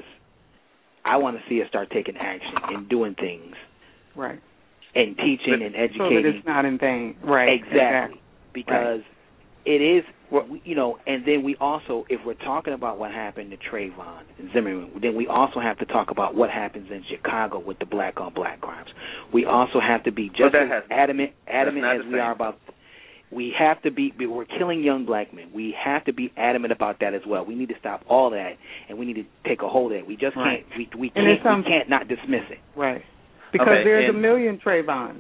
start taking action and doing things. Right. And teaching and educating. So that it's not in vain. Right. Exactly. Because it is, you know, and then we also, if we're talking about what happened to Trayvon and Zimmerman, then we also have to talk about what happens in Chicago with the black-on-black crimes. We also have to be just as adamant as we are about. We have to be. We're killing young black men. We have to be adamant about that as well. We need to stop all that, and we need to take a hold of it. We just can't. We can't not dismiss it. Right. Because there's a million Trayvons.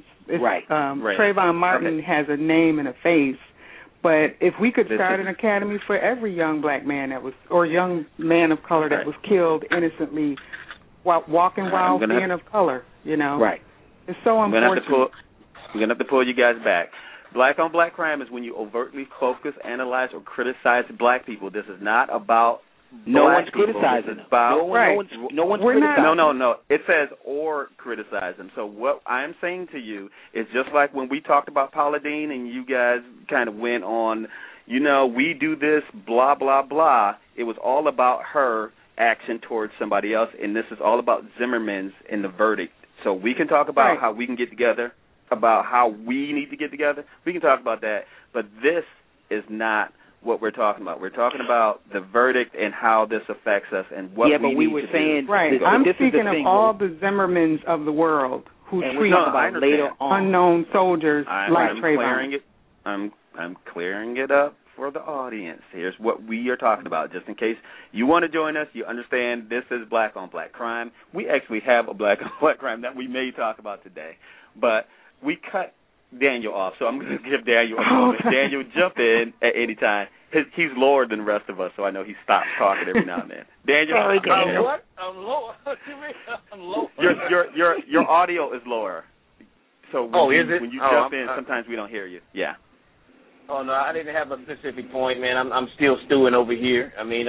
Trayvon Martin has a name and a face. But if we could start an academy for every young black man that was, or young man of color that was killed innocently, while walking wild, being of color, you know. Right. It's so important. We're going to have to pull you guys back. Black-on-black crime is when you overtly focus, analyze, or criticize black people. This is not about no one's criticizing them. No one's criticizing. No. It says or criticize them. So what I'm saying to you is just like when we talked about Paula Deen and you guys kind of went on, you know, we do this, blah, blah, blah. It was all about her action towards somebody else, and this is all about Zimmerman's and the verdict. So we can talk about how we can get together, about how we need to get together. We can talk about that, but this is not what we're talking about. We're talking about the verdict and how this affects us and what we were saying. I'm speaking of all the Zimmermans of the world who treat later unknown soldiers like Trayvon. I'm clearing it up for the audience. Here's what we are talking about, just in case you want to join us. You understand this is black-on-black crime. We actually have a black-on-black crime that we may talk about today, but we cut Daniel off, so I'm going to give Daniel a moment. Daniel, jump in at any time. He's lower than the rest of us, so I know he stops talking every now and then. Daniel, I'm lower. What do you mean? I'm lower. Your audio is lower. So when you jump in, sometimes we don't hear you. Yeah. Oh no, I didn't have a specific point, man. I'm still stewing over here. I mean,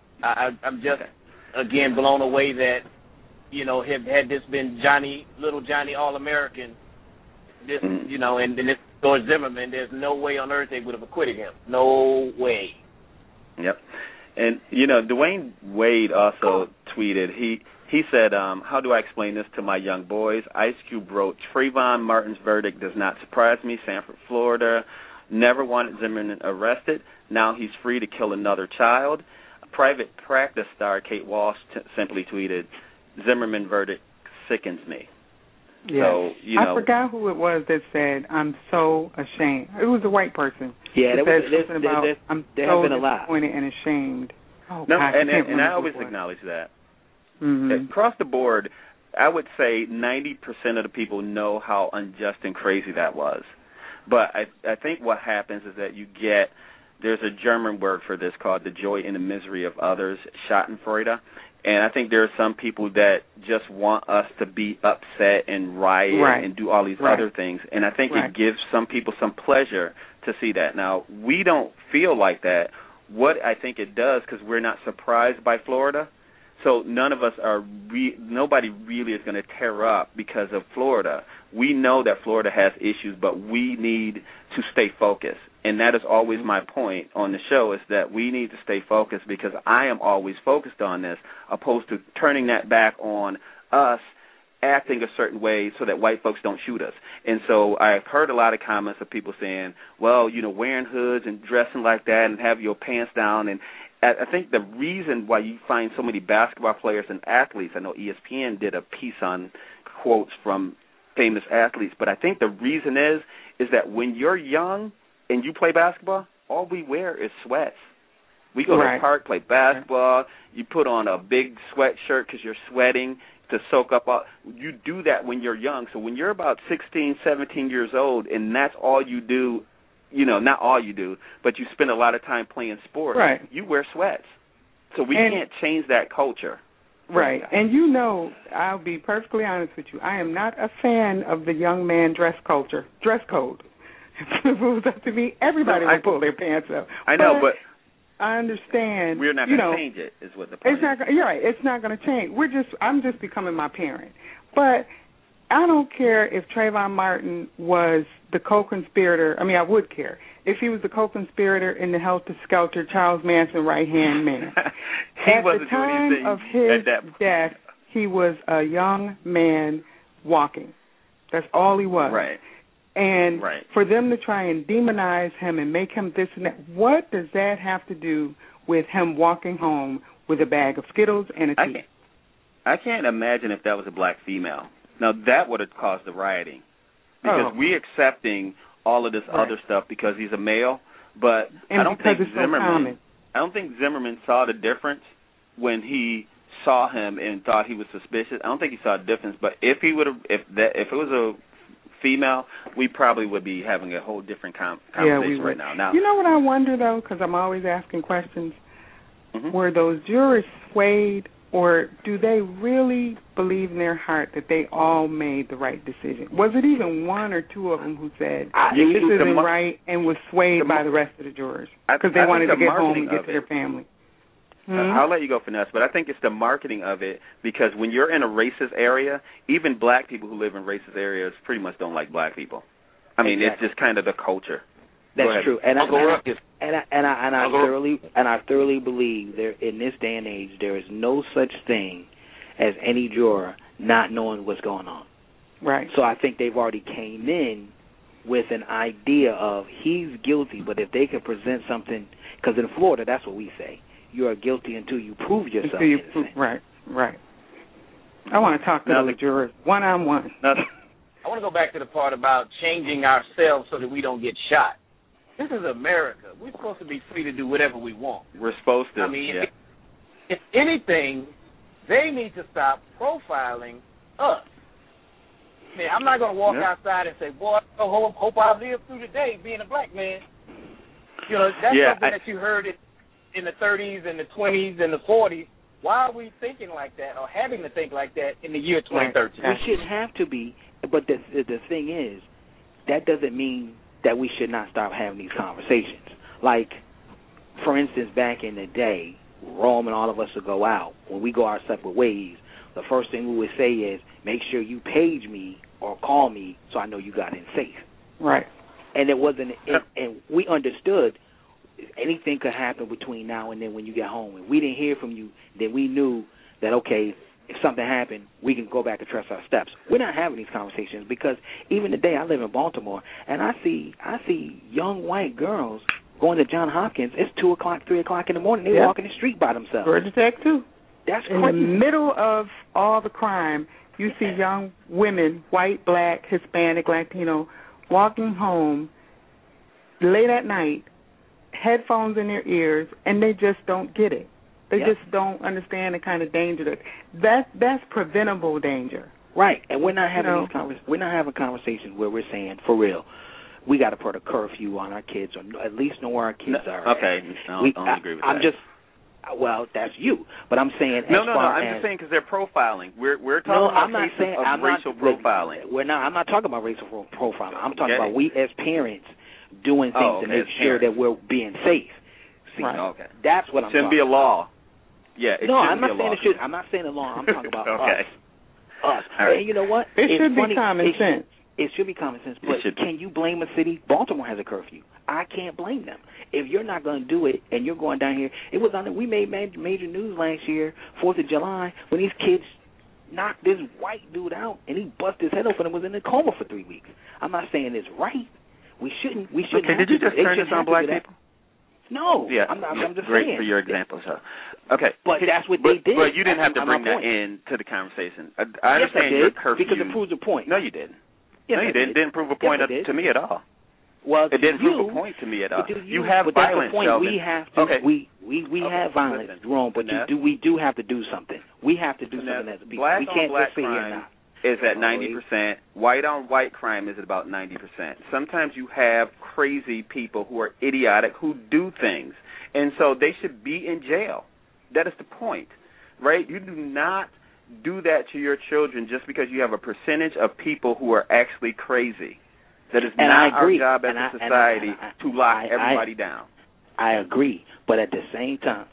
I'm just again blown away that, you know, had this been little Johnny All-American, this, you know, and this George Zimmerman, there's no way on earth they would have acquitted him. No way. Yep. And, you know, Dwayne Wade also tweeted, he said, how do I explain this to my young boys? Ice Cube wrote, Trayvon Martin's verdict does not surprise me. Sanford, Florida, never wanted Zimmerman arrested. Now he's free to kill another child. Private Practice star Kate Walsh simply tweeted, Zimmerman verdict sickens me. Yeah. So, you know, I forgot who it was that said, I'm so ashamed. It was a white person. Yeah, I'm so disappointed and ashamed. Oh, no, gosh, and I always acknowledge that. Mm-hmm. Across the board, I would say 90% of the people know how unjust and crazy that was. But I think what happens is that there's a German word for this called the joy in the misery of others, Schadenfreude. And I think there are some people that just want us to be upset and riot and do all these other things. And I think it gives some people some pleasure to see that. Now, we don't feel like that. What I think it does, because we're not surprised by Florida, so none of us nobody really is going to tear up because of Florida. We know that Florida has issues, but we need to stay focused. And that is always my point on the show, is that we need to stay focused, because I am always focused on this, opposed to turning that back on us acting a certain way so that white folks don't shoot us. And so I've heard a lot of comments of people saying, well, wearing hoods and dressing like that and have your pants down. And I think the reason why you find so many basketball players and athletes, I know ESPN did a piece on quotes from famous athletes, but I think the reason is that when you're young and you play basketball, all we wear is sweats. We go to the park, play basketball, you put on a big sweatshirt because you're sweating to soak up all. You do that when you're young. So when you're about 16, 17 years old and that's all you do, not all you do, but you spend a lot of time playing sports, you wear sweats. So we can't change that culture. Right. And I'll be perfectly honest with you, I am not a fan of the young man dress code. If it was up to me, everybody would pull their pants up. I know, but I understand. We're not going to change it, is what the point is. You're right. It's not going to change. I'm just becoming my parent. But I don't care if Trayvon Martin was the co-conspirator. I mean, I would care if he was the co-conspirator in the Helter Skelter Charles Manson right-hand man. At the time of his death, he was a young man walking. That's all he was. Right. And for them to try and demonize him and make him this and that, what does that have to do with him walking home with a bag of Skittles and a tea? I can't imagine if that was a black female. Now, that would have caused the rioting. Because we accepting all of this other stuff because he's a male, but I don't think Zimmerman saw the difference when he saw him and thought he was suspicious. I don't think he saw a difference, but if it was a female, we probably would be having a whole different conversation right now. You know what I wonder, though, because I'm always asking questions, were those jurors swayed, or do they really believe in their heart that they all made the right decision? Was it even one or two of them who said, this isn't right, and was swayed by the rest of the jurors because they wanted to get home and get to their family? I'll let you go, Finesse, but I think it's the marketing of it, because when you're in a racist area, even black people who live in racist areas pretty much don't like black people. I mean, it's just kind of the culture. That's true, and I thoroughly believe there in this day and age there is no such thing as any juror not knowing what's going on. Right. So I think they've already came in with an idea of he's guilty, but if they can present something, because in Florida that's what we say. You are guilty until you prove yourself innocent. Right. I want to talk to the jurors one-on-one. I want to go back to the part about changing ourselves so that we don't get shot. This is America. We're supposed to be free to do whatever we want. We're supposed to. I mean, if anything, they need to stop profiling us. I mean, I'm not going to walk outside and say, boy, I hope I live through the day being a black man. That's something that you heard in the 30s and the 20s and the 40s. Why are we thinking like that or having to think like that in the year 2013? We shouldn't have to be, but the thing is, that doesn't mean that we should not start having these conversations. Like, for instance, back in the day, Rome and all of us would go out. When we go our separate ways, the first thing we would say is, make sure you page me or call me so I know you got in safe. Right. And it wasn't, and we understood anything could happen between now and then when you get home. If we didn't hear from you, then we knew that, okay, if something happened, we can go back and trace our steps. We're not having these conversations because even today I live in Baltimore, and I see young white girls going to Johns Hopkins. It's 2 o'clock, 3 o'clock in the morning. They're walking the street by themselves. Georgia Tech, too. That's in crazy. the middle of all the crime, you see young women, white, black, Hispanic, Latino, walking home late at night, headphones in their ears, and they just don't get it. They just don't understand the kind of danger that's preventable danger. Right, and we're not having we're not having conversations where we're saying, for real, we got to put a curfew on our kids, or at least know where our kids are. Okay, I don't agree with that. Well, that's you, but I'm saying I'm just saying because they're profiling. We're talking about racial profiling. I'm not talking about racial profiling. I'm talking about we as parents doing things to make sure that we're being safe. See, that's what I'm shouldn't be a law. Yeah, I'm not saying it should. I'm not saying the law. I'm talking about us. Us. Right. And you know what? It should be common sense. It should be common sense. But can you blame a city? Baltimore has a curfew. I can't blame them. If you're not going to do it and you're going down here, it was on. We made major news last year, 4th of July, when these kids knocked this white dude out, and he busted his head open and was in a coma for 3 weeks. I'm not saying it's right. We shouldn't. Okay, did you just turn this on black people? No. Yeah. I'm just great saying. For your example, so. Okay. But that's what they did. But you didn't have to bring that into the conversation. I understand yes, your curfew. Because it proves a point. No, you didn't. Yes, no, you didn't. It didn't prove a point to me at all. Well, it didn't prove a point to me at all. You have but violence, that's the point. Sheldon. We have to. Okay. We have violence, Jerome. But we do have to do something. We have to do something as a people. We can't just sit here now. Is at 90%. White on white crime is at about 90%. Sometimes you have crazy people who are idiotic who do things, and so they should be in jail. That is the point, right? You do not do that to your children just because you have a percentage of people who are actually crazy. That is not our job as a society to lock everybody down. I agree, but at the same time,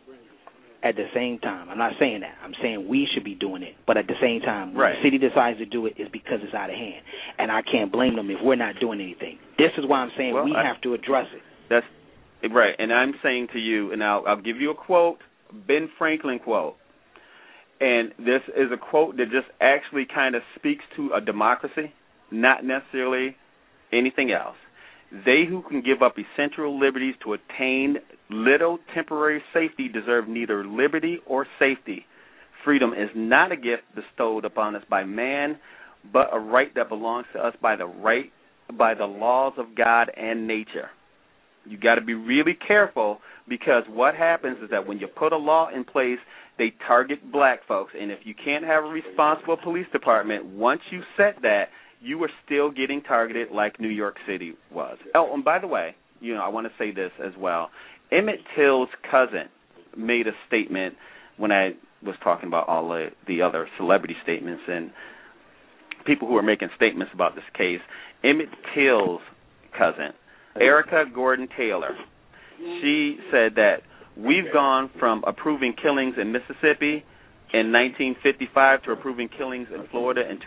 I'm not saying that. I'm saying we should be doing it. But at the same time, when the city decides to do it, it's because it's out of hand. And I can't blame them if we're not doing anything. This is why I'm saying we have to address it. That's right. And I'm saying to you, and I'll give you a quote, Ben Franklin quote. And this is a quote that just actually kind of speaks to a democracy, not necessarily anything else. They who can give up essential liberties to attain little temporary safety deserve neither liberty or safety. Freedom is not a gift bestowed upon us by man, but a right that belongs to us by the laws of God and nature. You got to be really careful, because what happens is that when you put a law in place, they target black folks. And if you can't have a responsible police department, once you set that, you are still getting targeted like New York City was. Oh, and by the way, I want to say this as well. Emmett Till's cousin made a statement when I was talking about all the other celebrity statements and people who are making statements about this case. Emmett Till's cousin, Erica Gordon Taylor, she said that we've gone from approving killings in Mississippi in 1955 to approving killings in Florida in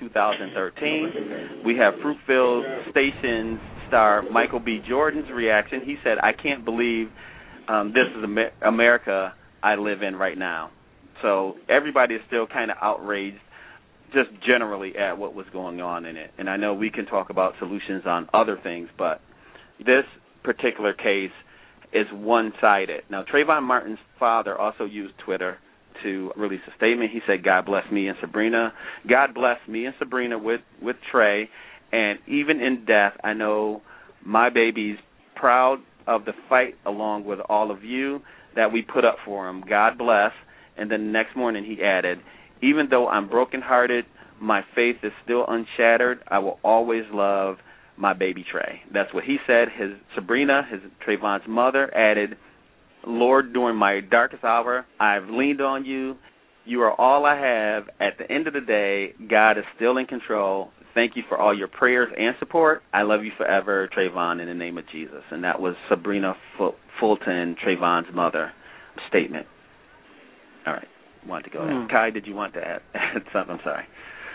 2013. We have Fruitville Station star Michael B. Jordan's reaction. He said, I can't believe this is America I live in right now. So everybody is still kind of outraged just generally at what was going on in it. And I know we can talk about solutions on other things, but this particular case is one-sided. Now, Trayvon Martin's father also used Twitter to release a statement. He said, God bless me and Sabrina. God bless me and Sabrina with Trey. And even in death, I know my baby's proud of the fight along with all of you that we put up for him. God bless. And then the next morning he added, even though I'm brokenhearted, my faith is still unshattered. I will always love my baby Trey. That's what he said. His Sabrina, his Trayvon's mother, added, Lord, during my darkest hour, I've leaned on you. You are all I have. At the end of the day, God is still in control. Thank you for all your prayers and support. I love you forever, Trayvon, in the name of Jesus. And that was Sabrina Fulton, Trayvon's mother, statement. All right. Wanted to go ahead. Kai, did you want to add something? I'm sorry.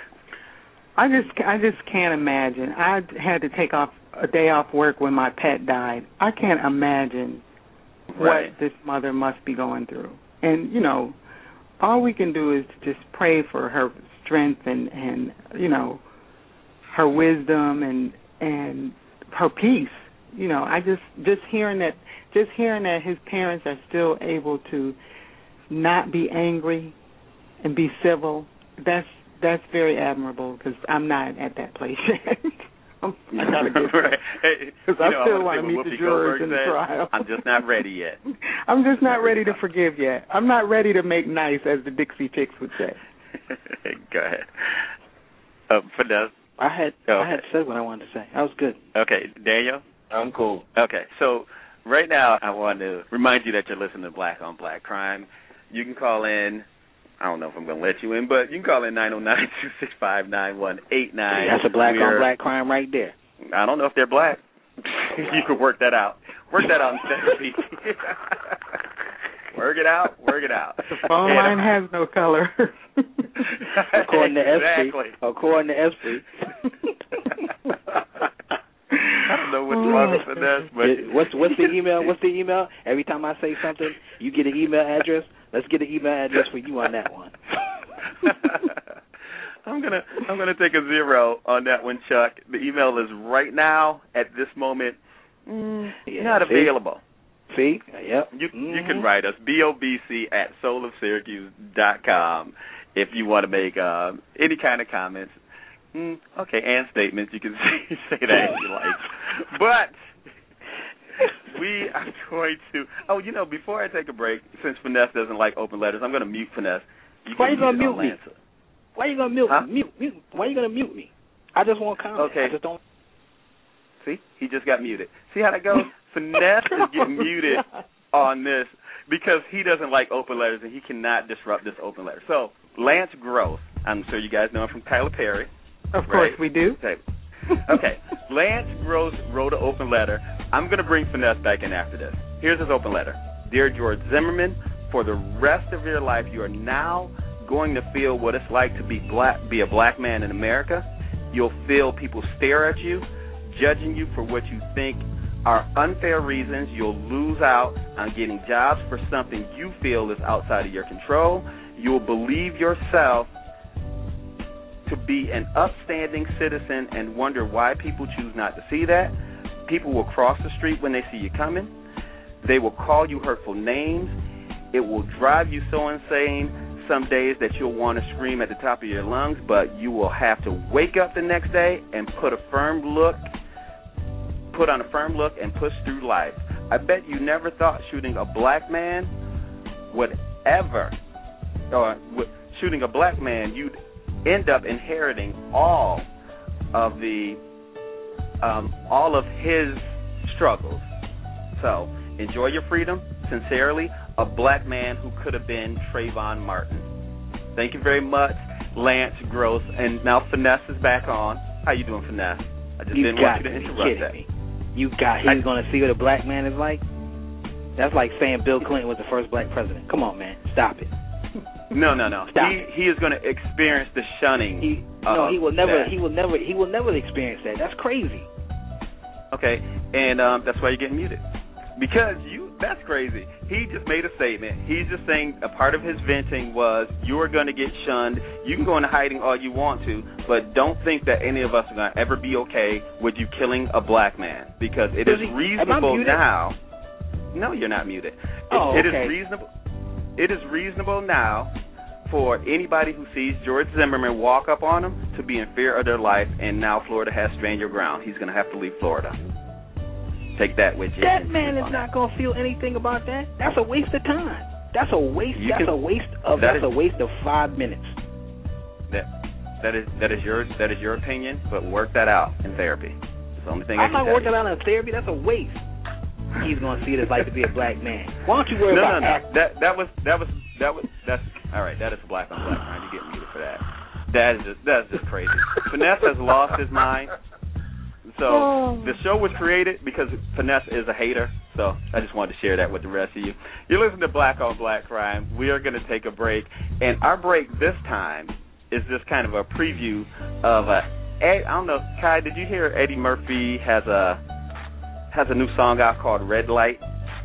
I just can't imagine. I had to take off a day off work when my pet died. I can't imagine what this mother must be going through. And, all we can do is just pray for her strength and her wisdom and her peace. I just hearing that his parents are still able to not be angry and be civil, that's very admirable, because I'm not at that place yet. I gotta get because I still want to meet the jurors in the trial. I'm just not ready yet. I'm just not ready to forgive yet. I'm not ready to make nice, as the Dixie Chicks would say. Go ahead. Finesse. I had said what I wanted to say. I was good. Okay, Daniel? I'm cool. Okay, so right now I want to remind you that you're listening to Black on Black Crime. You can call in. I don't know if I'm going to let you in, but you can call in 909-265-9189. That's a black on black crime right there. I don't know if they're black. You can work that out. Work that out in therapy. Work it out. The phone line has no color. According to Esprit. According to Esprit. I don't know what's wrong with this, but what's the email? What's the email? Every time I say something, you get an email address. Let's get an email address for you on that one. I'm gonna take a 0 on that one, Chuck. The email is right now at this moment not available. See? Yep. You can write us bobc@soulofsyracuse.com if you want to make any kind of comments. Okay, and statements. You can say that if you like. But we are going to. Oh, before I take a break, since Finesse doesn't like open letters, I'm going to mute Finesse. Why are you going to mute me? Why are you going to mute me? Why are you going to mute me? I just want comment. Okay. I just don't. See, he just got muted. See how that goes? Finesse is getting muted on this because he doesn't like open letters and he cannot disrupt this open letter. So, Lance Gross, I'm sure you guys know him from Tyler Perry. Of course we do. Okay. Lance Gross wrote an open letter. I'm going to bring Finesse back in after this. Here's his open letter. Dear George Zimmerman, for the rest of your life, you are now going to feel what it's like to be a black man in America. You'll feel people stare at you, judging you for what you think are unfair reasons. You'll lose out on getting jobs for something you feel is outside of your control. You'll believe yourself to be an upstanding citizen and wonder why people choose not to see that. People will cross the street when they see you coming. They will call you hurtful names. It will drive you so insane some days that you'll want to scream at the top of your lungs, but you will have to wake up the next day and put on a firm look and push through life. I bet you never thought shooting a black man you'd end up inheriting all of his struggles. So enjoy your freedom. Sincerely, a black man who could have been Trayvon Martin. Thank you very much, Lance Gross. And now Finesse is back on. How you doing, Finesse? I just didn't want you to interrupt that. He's going to see what a black man is like? That's like saying Bill Clinton was the first black president. Come on, man. Stop it. No. He is going to experience the shunning. He will never experience that. That's crazy. Okay, and that's why you're getting muted. Because that's crazy. He just made a statement. He's just saying a part of his venting was you are going to get shunned. You can go into hiding all you want to, but don't think that any of us are going to ever be okay with you killing a black man, because it is reasonable now. No, you're not muted. It is reasonable. It is reasonable now for anybody who sees George Zimmerman walk up on him to be in fear of their life, and now Florida has stand your ground. He's going to have to leave Florida. Take that with you. That man is not going to feel anything about that. That's a waste of time. That's a waste. That's a waste of 5 minutes. That is your opinion, but work that out in therapy. It's the only thing I'm not working out in therapy. That's a waste. He's going to see what it's like to be a black man. Why don't you worry about that? That's all right. That is black on black crime. You get muted for that. That's just crazy. Finesse has lost his mind. So the show was created because Finesse is a hater. So I just wanted to share that with the rest of you. You're listening to Black on Black Crime. We are going to take a break, and our break this time is just kind of a preview of I don't know, Kai, did you hear Eddie Murphy has a new song out called Red Light?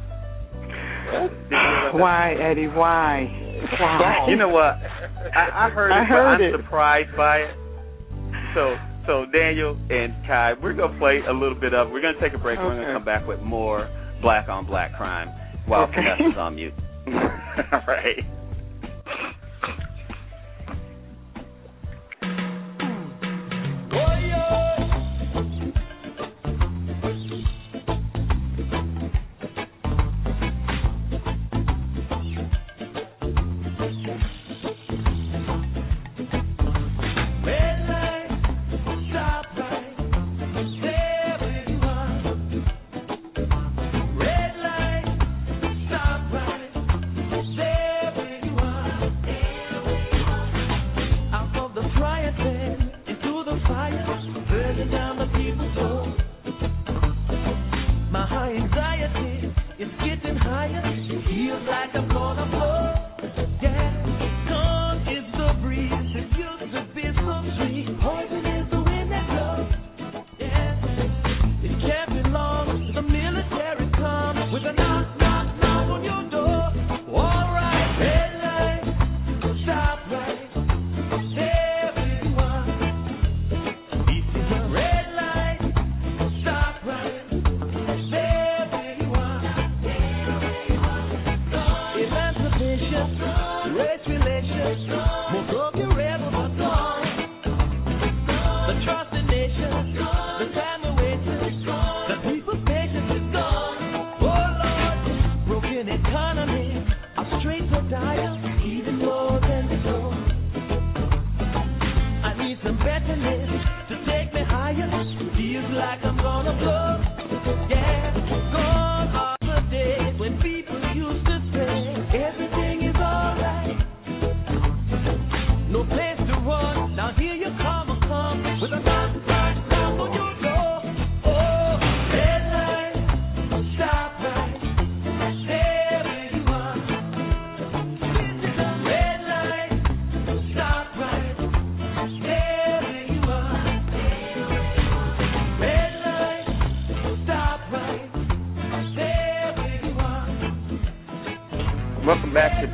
Why, Eddie? Why? You know what? I heard it, but I'm surprised by it. So Daniel and Kai, we're going to play a little bit of it. We're going to take a break, and we're going to come back with more Black on Black Crime while Finesse is on mute. All right.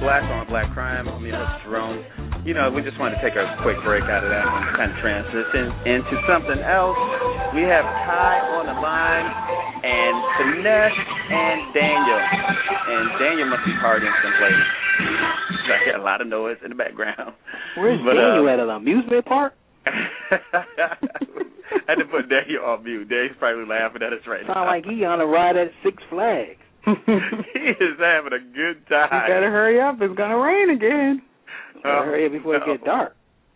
black on black crime. I mean, that's Jerome. You know, we just wanted to take a quick break out of that and kind of transition into something else. We have Kai on the line, and Finesse and Daniel. And Daniel must be partying someplace. I hear a lot of noise in the background. Where's Daniel at an amusement park? I had to put Daniel on mute. Daniel's probably laughing at us right now. Sound like he on a ride at Six Flags. He is having a good time. You better hurry up. It's going to rain again. Hurry up before it gets dark.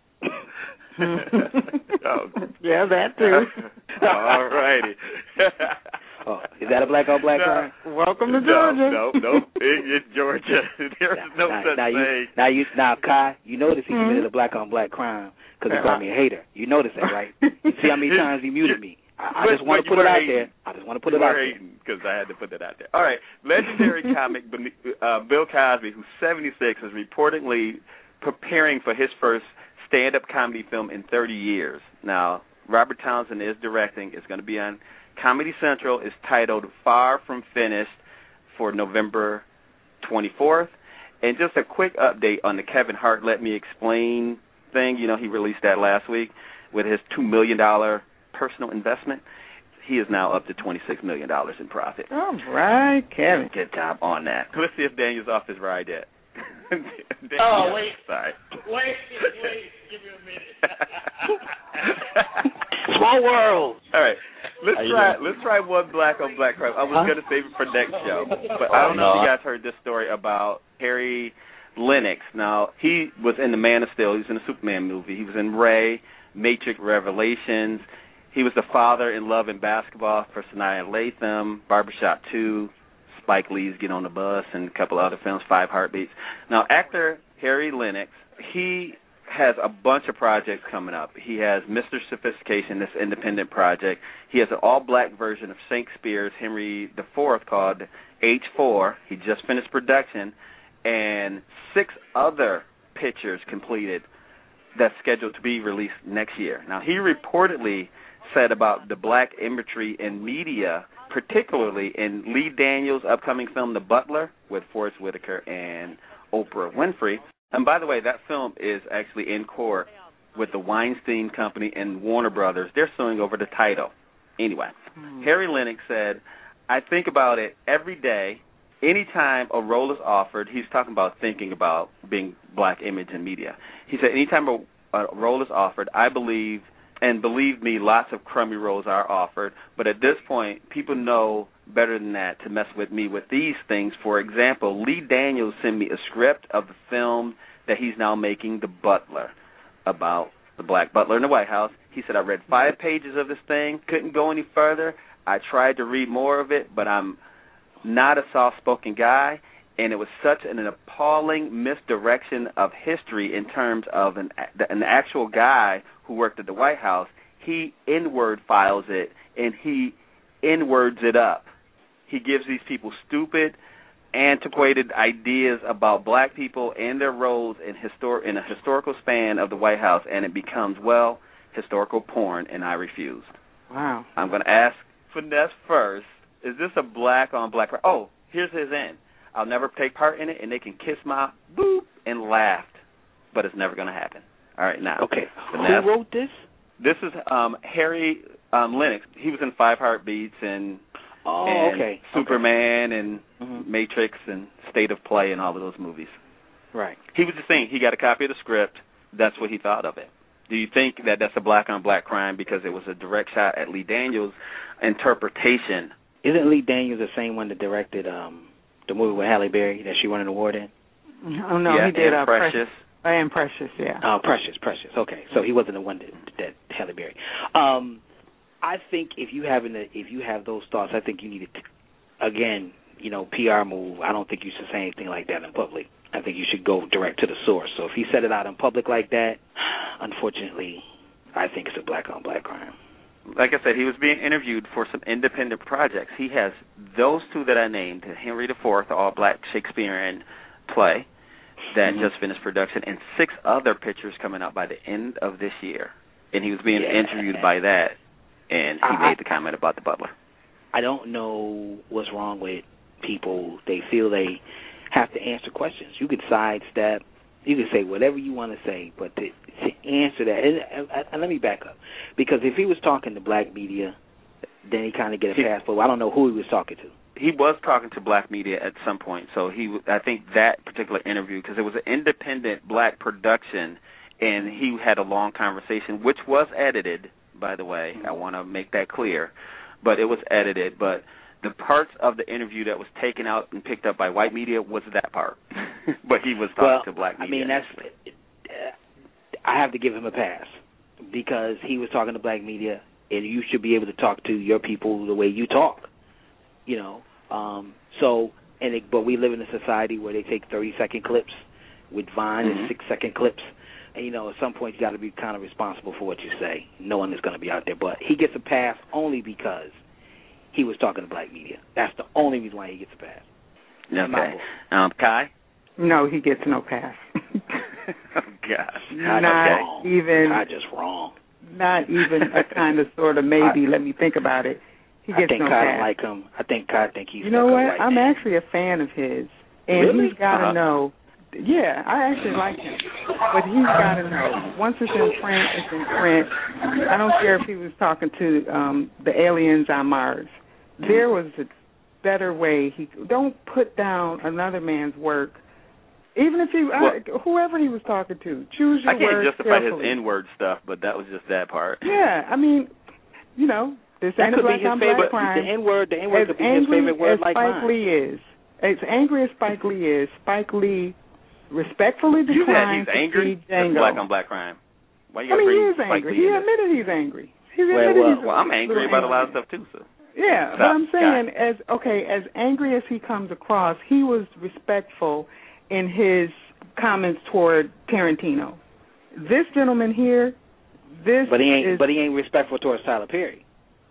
Yeah, that too. All righty. Is that a black on black crime? Welcome to Georgia. No. It's Georgia. There's no such thing. Now, Kai, you notice he committed a black on black crime because he called me a hater. You notice that, right? You see how many times he muted me. I just want to put it out there. Because I had to put that out there. All right. Legendary comic Bill Cosby, who's 76, is reportedly preparing for his first stand-up comedy film in 30 years. Now, Robert Townsend is directing. It's going to be on Comedy Central. It's titled Far From Finished for November 24th. And just a quick update on the Kevin Hart Let Me Explain thing. You know, he released that last week with his $2 million personal investment. He is now up to $26 million in profit. All right, Kevin. Good job on that. Let's see if Daniel's off his ride yet. Oh, wait. Sorry. Wait. Give me a minute. Small world. All right. Let's try one black on black crime. I was going to save it for next show. But I don't know if you guys heard this story about Harry Lennox. Now, he was in The Man of Steel. He was in the Superman movie. He was in Ray, Matrix Revelations. He was the father in Love and Basketball for Sanaa Lathan, Barbershop 2, Spike Lee's Get on the Bus, and a couple other films, 5 Heartbeats. Now, actor Harry Lennox, he has a bunch of projects coming up. He has Mr. Sophistication, this independent project. He has an all-black version of Shakespeare's Henry IV called H4. He just finished production, and 6 other pictures completed that's scheduled to be released next year. Now, he reportedly said about the black imagery in media, particularly in Lee Daniels' upcoming film, The Butler, with Forrest Whitaker and Oprah Winfrey. And by the way, that film is actually in court with the Weinstein Company and Warner Brothers. They're suing over the title. Anyway, Harry Lennox said, I think about it every day. Anytime a role is offered, he's talking about thinking about being black image in media. He said, anytime a role is offered, I believe, and believe me, lots of crummy roles are offered, but at this point, people know better than that to mess with me with these things. For example, Lee Daniels sent me a script of the film that he's now making, The Butler, about the black butler in the White House. He said, I read 5 pages of this thing, couldn't go any further. I tried to read more of it, but I'm not a soft-spoken guy, and it was such an appalling misdirection of history in terms of an actual guy who worked at the White House. He N-word files it, and he N-words it up. He gives these people stupid, antiquated ideas about black people and their roles in a historical span of the White House, and it becomes, well, historical porn, and I refuse. Wow. I'm going to ask Finesse first. Is this a black on black? Oh, here's his end. I'll never take part in it, and they can kiss my boop and laugh, but it's never going to happen. All right, now. Okay. Finesse. Who wrote this? This is Harry Lennox. He was in 5 Heartbeats and Superman and Matrix and State of Play and all of those movies. Right. He was just saying he got a copy of the script. That's what he thought of it. Do you think that that's a black-on-black crime because it was a direct shot at Lee Daniels' interpretation? Isn't Lee Daniels the same one that directed the movie with Halle Berry that she won an award in? Oh, no, yeah, he did Precious. And Precious, yeah. Oh, Precious. Okay, so he wasn't the one that Halle Berry. I think if you have those thoughts, I think you need to, again, PR move. I don't think you should say anything like that in public. I think you should go direct to the source. So if he said it out in public like that, unfortunately, I think it's a black-on-black crime. Like I said, he was being interviewed for some independent projects. He has those 2 that I named, Henry IV, all-black Shakespearean play that just finished production, and 6 other pictures coming out by the end of this year. And he was being interviewed by that, and he made the comment about The Butler. I don't know what's wrong with people. They feel they have to answer questions. You could sidestep. You could say whatever you want to say, but to answer that, and let me back up, because if he was talking to black media, then he kind of get a pass. But I don't know who he was talking to. He was talking to black media at some point, so I think that particular interview, because it was an independent black production, and he had a long conversation, which was edited, by the way. I want to make that clear, but it was edited. But the parts of the interview that was taken out and picked up by white media was that part. But he was talking to black media. I mean, I have to give him a pass, because he was talking to black media, and you should be able to talk to your people the way you talk. You know, but we live in a society where they take 30-second clips with Vine and 6-second clips, and at some point you got to be kind of responsible for what you say. No one is going to be out there, but he gets a pass only because he was talking to black media. That's the only reason why he gets a pass. Okay. Kai? No, he gets no pass. Oh gosh. Not even. Just wrong. Not even a kind of sort of maybe. Let me think about it. He gets no pass. I don't like him. I think he's. You know what? I'm actually a fan of his, and really? He's got to know. Yeah, I actually like him, but he's got to know. Once it's in print, it's in print. I don't care if he was talking to the aliens on Mars. There was a better way. Don't put down another man's work. Even if whoever he was talking to, choose your words. I can't justify carefully. his N-word stuff, but that was just that part. Yeah, I mean, this ain't a black on black crime. The N-word could be his favorite word, like mine. Spike Lee is, as angry as Spike Lee is, Spike Lee respectfully declined he's angry. to see Django. That's black on black crime. Why you he is Spike angry. Lee He admitted he's angry. I'm angry about a lot of stuff too, so. Yeah, but I'm saying, as angry as he comes across, he was respectful in his comments toward Tarantino. This gentleman here, but he ain't respectful towards Tyler Perry.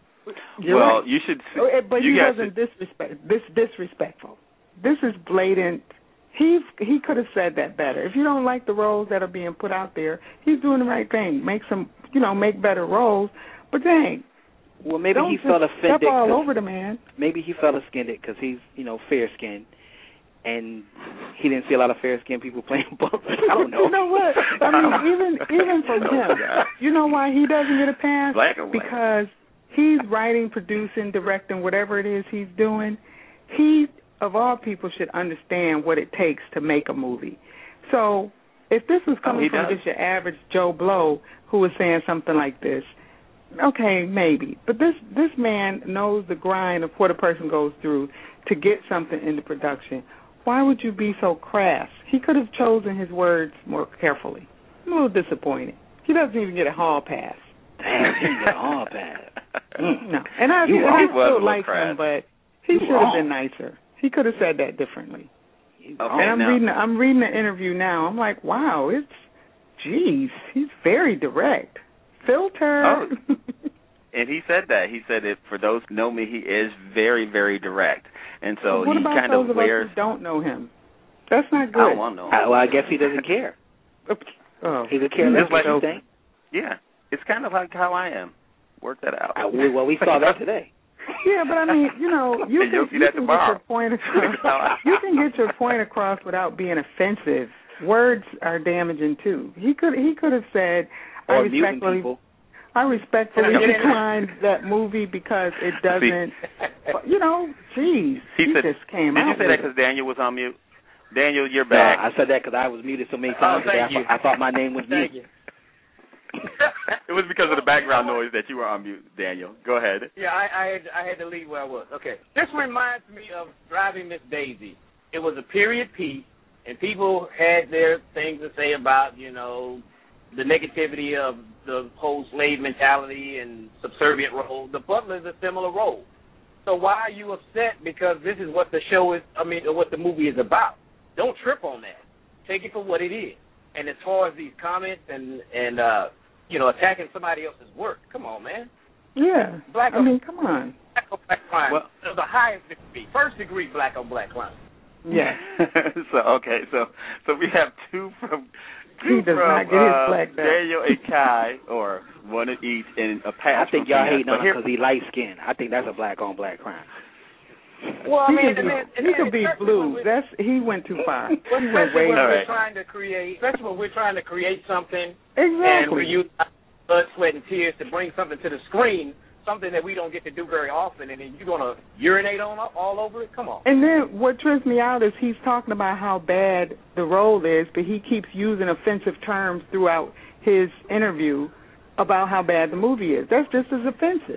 Well, you should. But he wasn't disrespectful. This is blatant. He could have said that better. If you don't like the roles that are being put out there, he's doing the right thing. Make some, make better roles. But dang. Well, maybe he felt offended. Step all over the man. Maybe he felt offended because he's, fair-skinned, and he didn't see a lot of fair-skinned people playing ball. I don't know. You know what? I mean, even from him, you know why he doesn't get a pass? Because he's writing, producing, directing, whatever it is he's doing. He, of all people, should understand what it takes to make a movie. So if this was coming from just your average Joe Blow who was saying something like this, okay, maybe. But this man knows the grind of what a person goes through to get something into production. Why would you be so crass? He could have chosen his words more carefully. I'm a little disappointed. He doesn't even get a hall pass. Damn, he didn't get a hall pass. No. And I still like him, but he should have been nicer. He could have said that differently. Okay, and I'm reading the interview now. I'm like, wow, he's very direct. Filter. Oh. And he said that. He said that for those who know me, he is very, very direct. And so what he about kind those of wears. Us who don't know him? That's not good. I don't want to know. Well, I guess he doesn't care. He's a careless thing. Yeah, it's kind of like how I am. Work that out. Well, we saw that today. Yeah, but I mean, you can get your point across. You can get your point across without being offensive. Words are damaging too. He could have said, I respectfully declined that movie because it doesn't. He just came out. Did you say that because Daniel was on mute? Daniel, you're back. No, I said that because I was muted so many times today. I thought my name was mute. It was because of the background noise that you were on mute, Daniel. Go ahead. Yeah, I had to leave where I was. Okay. This reminds me of Driving Miss Daisy. It was a period piece, and people had their things to say about, the negativity of the whole slave mentality and subservient role. The butler is a similar role. So why are you upset? Because this is what the show is, or what the movie is about. Don't trip on that. Take it for what it is. And as far as these comments and attacking somebody else's work, come on, man. Yeah. Come on. Black on black crime. Well, the highest degree, first degree black on black crime. Yeah. So we have two from not get his flag back. Daniel and Kai, or one of each, and a pass. I think y'all hating on him because he light skinned. I think that's a black on black crime. Well, I mean, he could be blue. He went too far. He went way. We're trying to create, especially when we're trying to create something, exactly. And we use blood, sweat, and tears to bring something to the screen, something that we don't get to do very often, and then you're gonna urinate on all over it. Come on. And then what trips me out is he's talking about how bad the role is, but he keeps using offensive terms throughout his interview about how bad the movie is. That's just as offensive.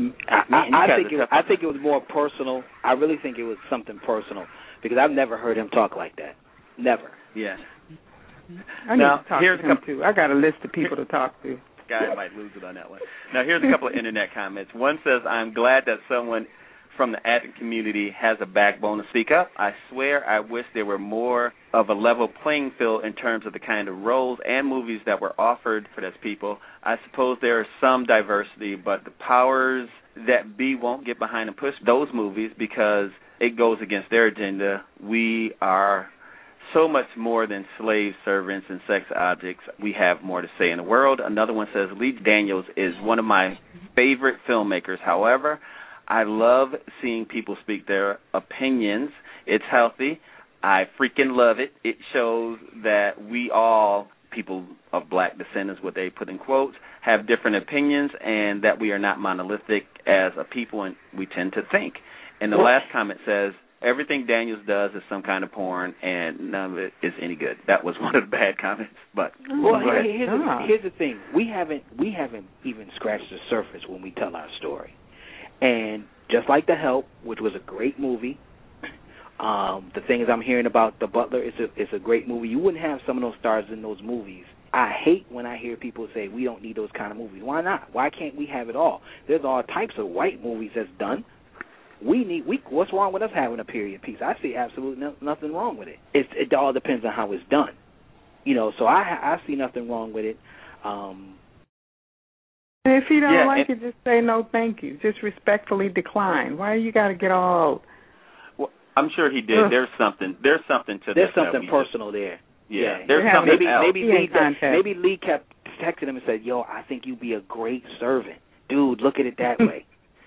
I think it was more personal. I really think it was something personal because I've never heard him talk like that. Never. Yeah. I need to talk to him too. I got a list of people to talk to. Guy might lose it on that one. Now, here's a couple of internet comments. One says, I'm glad that someone from the addict community has a backbone to speak up. I swear I wish there were more of a level playing field in terms of the kind of roles and movies that were offered for those people. I suppose there is some diversity, but the powers that be won't get behind and push those movies because it goes against their agenda. We are so much more than slave servants and sex objects. We have more to say in the world. Another one says, Lee Daniels is one of my favorite filmmakers. However, I love seeing people speak their opinions. It's healthy. I freaking love it. It shows that we all, people of black descent is what they put in quotes, have different opinions and that we are not monolithic as a people and we tend to think. And the last comment says, everything Daniels does is some kind of porn and none of it is any good. That was one of the bad comments. But here's the thing. We haven't even scratched the surface when we tell our story. And just like The Help, which was a great movie, the things I'm hearing about The Butler is a great movie. You wouldn't have some of those stars in those movies. I hate when I hear people say we don't need those kind of movies. Why not? Why can't we have it all? There's all types of white movies that's done. What's wrong with us having a period piece? I see absolutely nothing wrong with it. It all depends on how it's done. So I see nothing wrong with it. If you don't like it, just say no thank you. Just respectfully decline. Why you got to get all... Well, I'm sure he did. There's something to There's this. Something personal there. Yeah. There's something else. Maybe Lee kept texting him and said, yo, I think you'd be a great servant. Dude, look at it that way.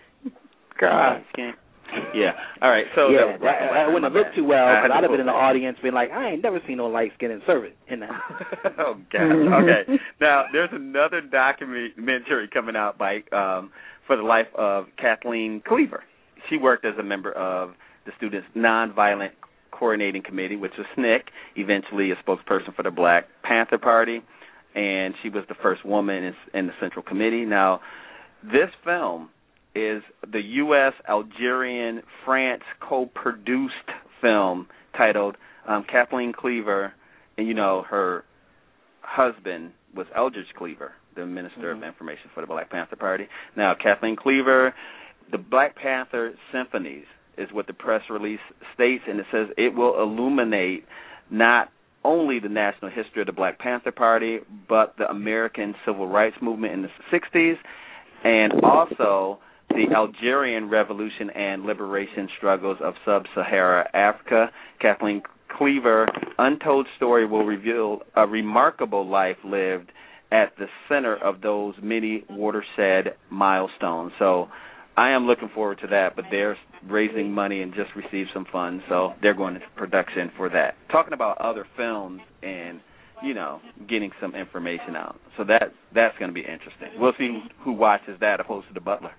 God. Yeah. All right. So that wouldn't have looked too well, but I'd have been in the audience being like, I ain't never seen no light-skinned servant in that. Oh, God. Okay. Now, there's another documentary coming out by for the life of Kathleen Cleaver. She worked as a member of the Students' Nonviolent Coordinating Committee, which was SNCC, eventually a spokesperson for the Black Panther Party, and she was the first woman in the Central Committee. Now, this film is the U.S., Algerian, France co-produced film titled Kathleen Cleaver, and her husband was Eldridge Cleaver, the Minister of Information for the Black Panther Party. Now, Kathleen Cleaver, the Black Panther Symphonies is what the press release states, and it says it will illuminate not only the national history of the Black Panther Party, but the American Civil Rights Movement in the 60s, and also the Algerian Revolution and liberation struggles of sub-Saharan Africa. Kathleen Cleaver, Untold Story will reveal a remarkable life lived at the center of those many watershed milestones. So I am looking forward to that, but they're raising money and just received some funds, so they're going into production for that. Talking about other films and, getting some information out. So that's going to be interesting. We'll see who watches that opposed to The Butler.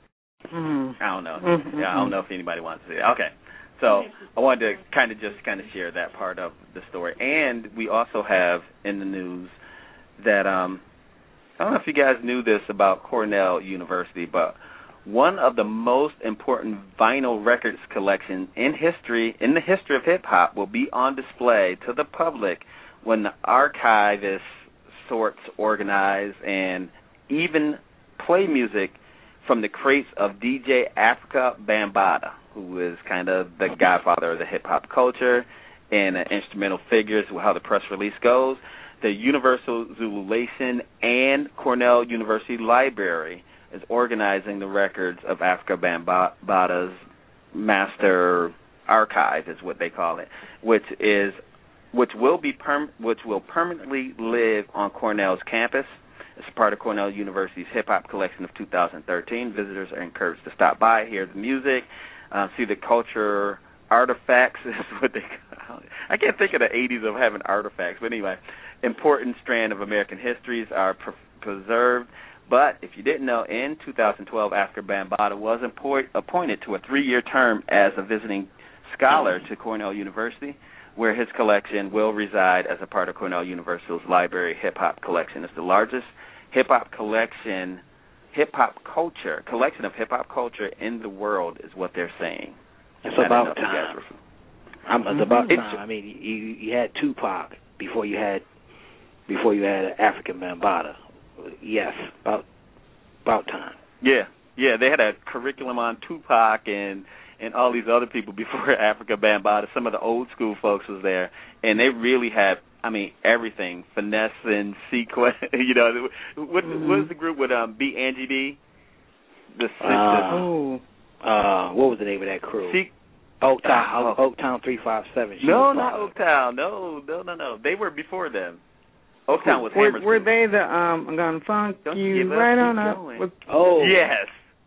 I don't know. I don't know if anybody wants to see it. Okay. So I wanted to kind of share that part of the story. And we also have in the news that I don't know if you guys knew this about Cornell University, but one of the most important vinyl records collections in the history of hip-hop will be on display to the public when the archivists sorts, organize, and even play music from the crates of DJ Afrika Bambaataa, who is kind of the godfather of the hip-hop culture and an instrumental figure, is how the press release goes. The Universal Zululation and Cornell University Library is organizing the records of Afrika Bambaataa's master archive, is what they call it, which will permanently live on Cornell's campus. It's part of Cornell University's hip-hop collection of 2013. Visitors are encouraged to stop by, hear the music, see the culture artifacts is what they call it. I can't think of the 80s of having artifacts, but anyway, important strand of American histories are preserved. But if you didn't know, in 2012, Africa Bambaataa was appointed to a 3-year term as a visiting scholar to Cornell University, where his collection will reside as a part of Cornell University's library hip-hop collection. It's the largest hip-hop collection of hip-hop culture in the world is what they're saying. It's about time. It's about time. I mean, you had Tupac before you had African Bambaataa. Yes, about time. Yeah, they had a curriculum on Tupac and all these other people before Africa Bambaataa. Some of the old school folks was there, and they really had, I mean, everything, finesse and sequence. You know, what was the group with B. Angie D? What was the name of that crew? Oaktown 357. No, not Oaktown. No. They were before them. Oaktown was Hammersmith. Were they the I'm gonna funk you right on up? Yes.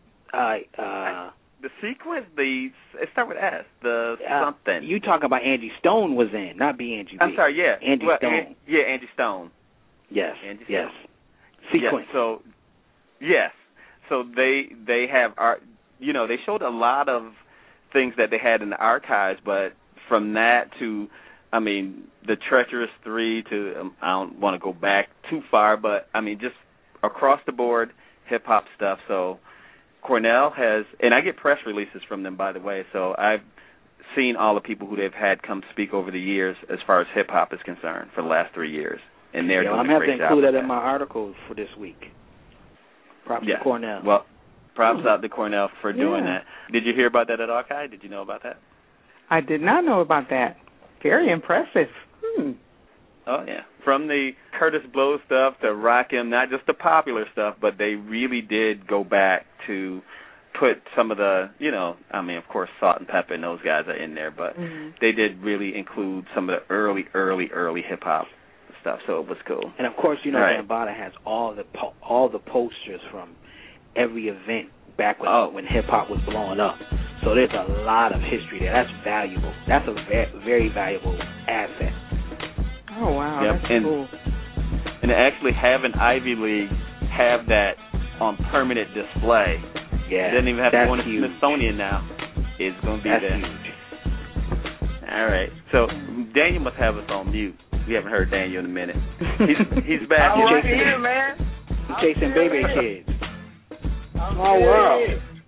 The sequence, it starts with S. The something. You talk about Angie Stone was in, not B. Angie B. I'm sorry. Yeah. Angie Stone. Angie Stone. Yes. Angie yes. Stone. Sequence. Yes. So they have art. You know, they showed a lot of things that they had in the archives, but from that to, I mean, the Treacherous 3 to, I don't want to go back too far, but, I mean, just across the board hip-hop stuff. So Cornell has, and I get press releases from them, by the way, so I've seen all the people who they've had come speak over the years as far as hip-hop is concerned for the last 3 years. And they're doing a great job. I'm having to include that in my article for this week. Props to Cornell. Well, props out to Cornell for doing that. Did you hear about that at Archive? Did you know about that? I did not know about that. Very impressive. Oh, yeah. From the Curtis Blow stuff to Rakim, not just the popular stuff, but they really did go back to put some of the, you know, I mean, of course, Salt and Pepper and those guys are in there, but they did really include some of the early hip-hop stuff, so it was cool. And, of course, you know, Bambaataa has all the posters from every event back when hip-hop was blowing up. So there's a lot of history there. That's valuable. That's a very valuable asset. Oh, wow. That's cool. And to actually have an Ivy League have that on permanent display, it doesn't even have to go in the Smithsonian now. It's going to be there. Huge. All right. So Daniel must have us on mute. We haven't heard Daniel in a minute. He's back. I'm right here, man. He's chasing baby kids. Small world.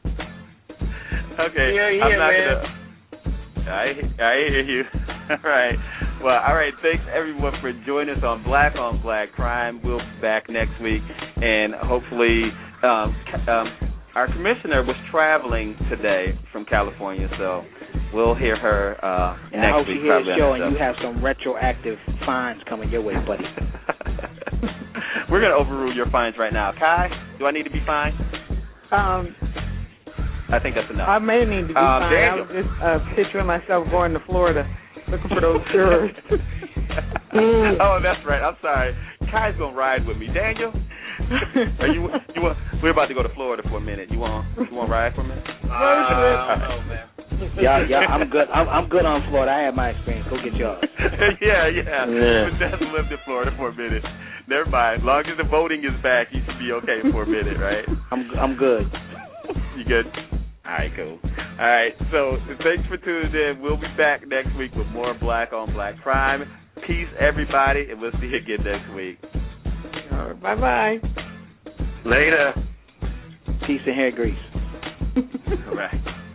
Okay. I'm not gonna. I hear you. All right. Well, all right. Thanks everyone for joining us on Black Crime. We'll be back next week, and hopefully, our commissioner was traveling today from California, so we'll hear her next week. I hope you hear the show and you have some retroactive fines coming your way, buddy. We're gonna overrule your fines right now. Kai, do I need to be fined? I think that's enough. I may need to be fined. I was just picturing myself going to Florida looking for those jurors. Oh, that's right. I'm sorry. Kai's gonna ride with me. Daniel, are you want? We're about to go to Florida for a minute. You want ride for a minute? No, man. Yeah. I'm good. I'm good on Florida. I have my experience. Go get yours. Yeah. Just lived in Florida for a minute. Never mind. As long as the voting is back, you should be okay for a minute, right? I'm good. You good? All right, cool. All right, so thanks for tuning in. We'll be back next week with more Black on Black Crime. Peace, everybody, and we'll see you again next week. All right, bye-bye. Later. Peace and hair grease. All right.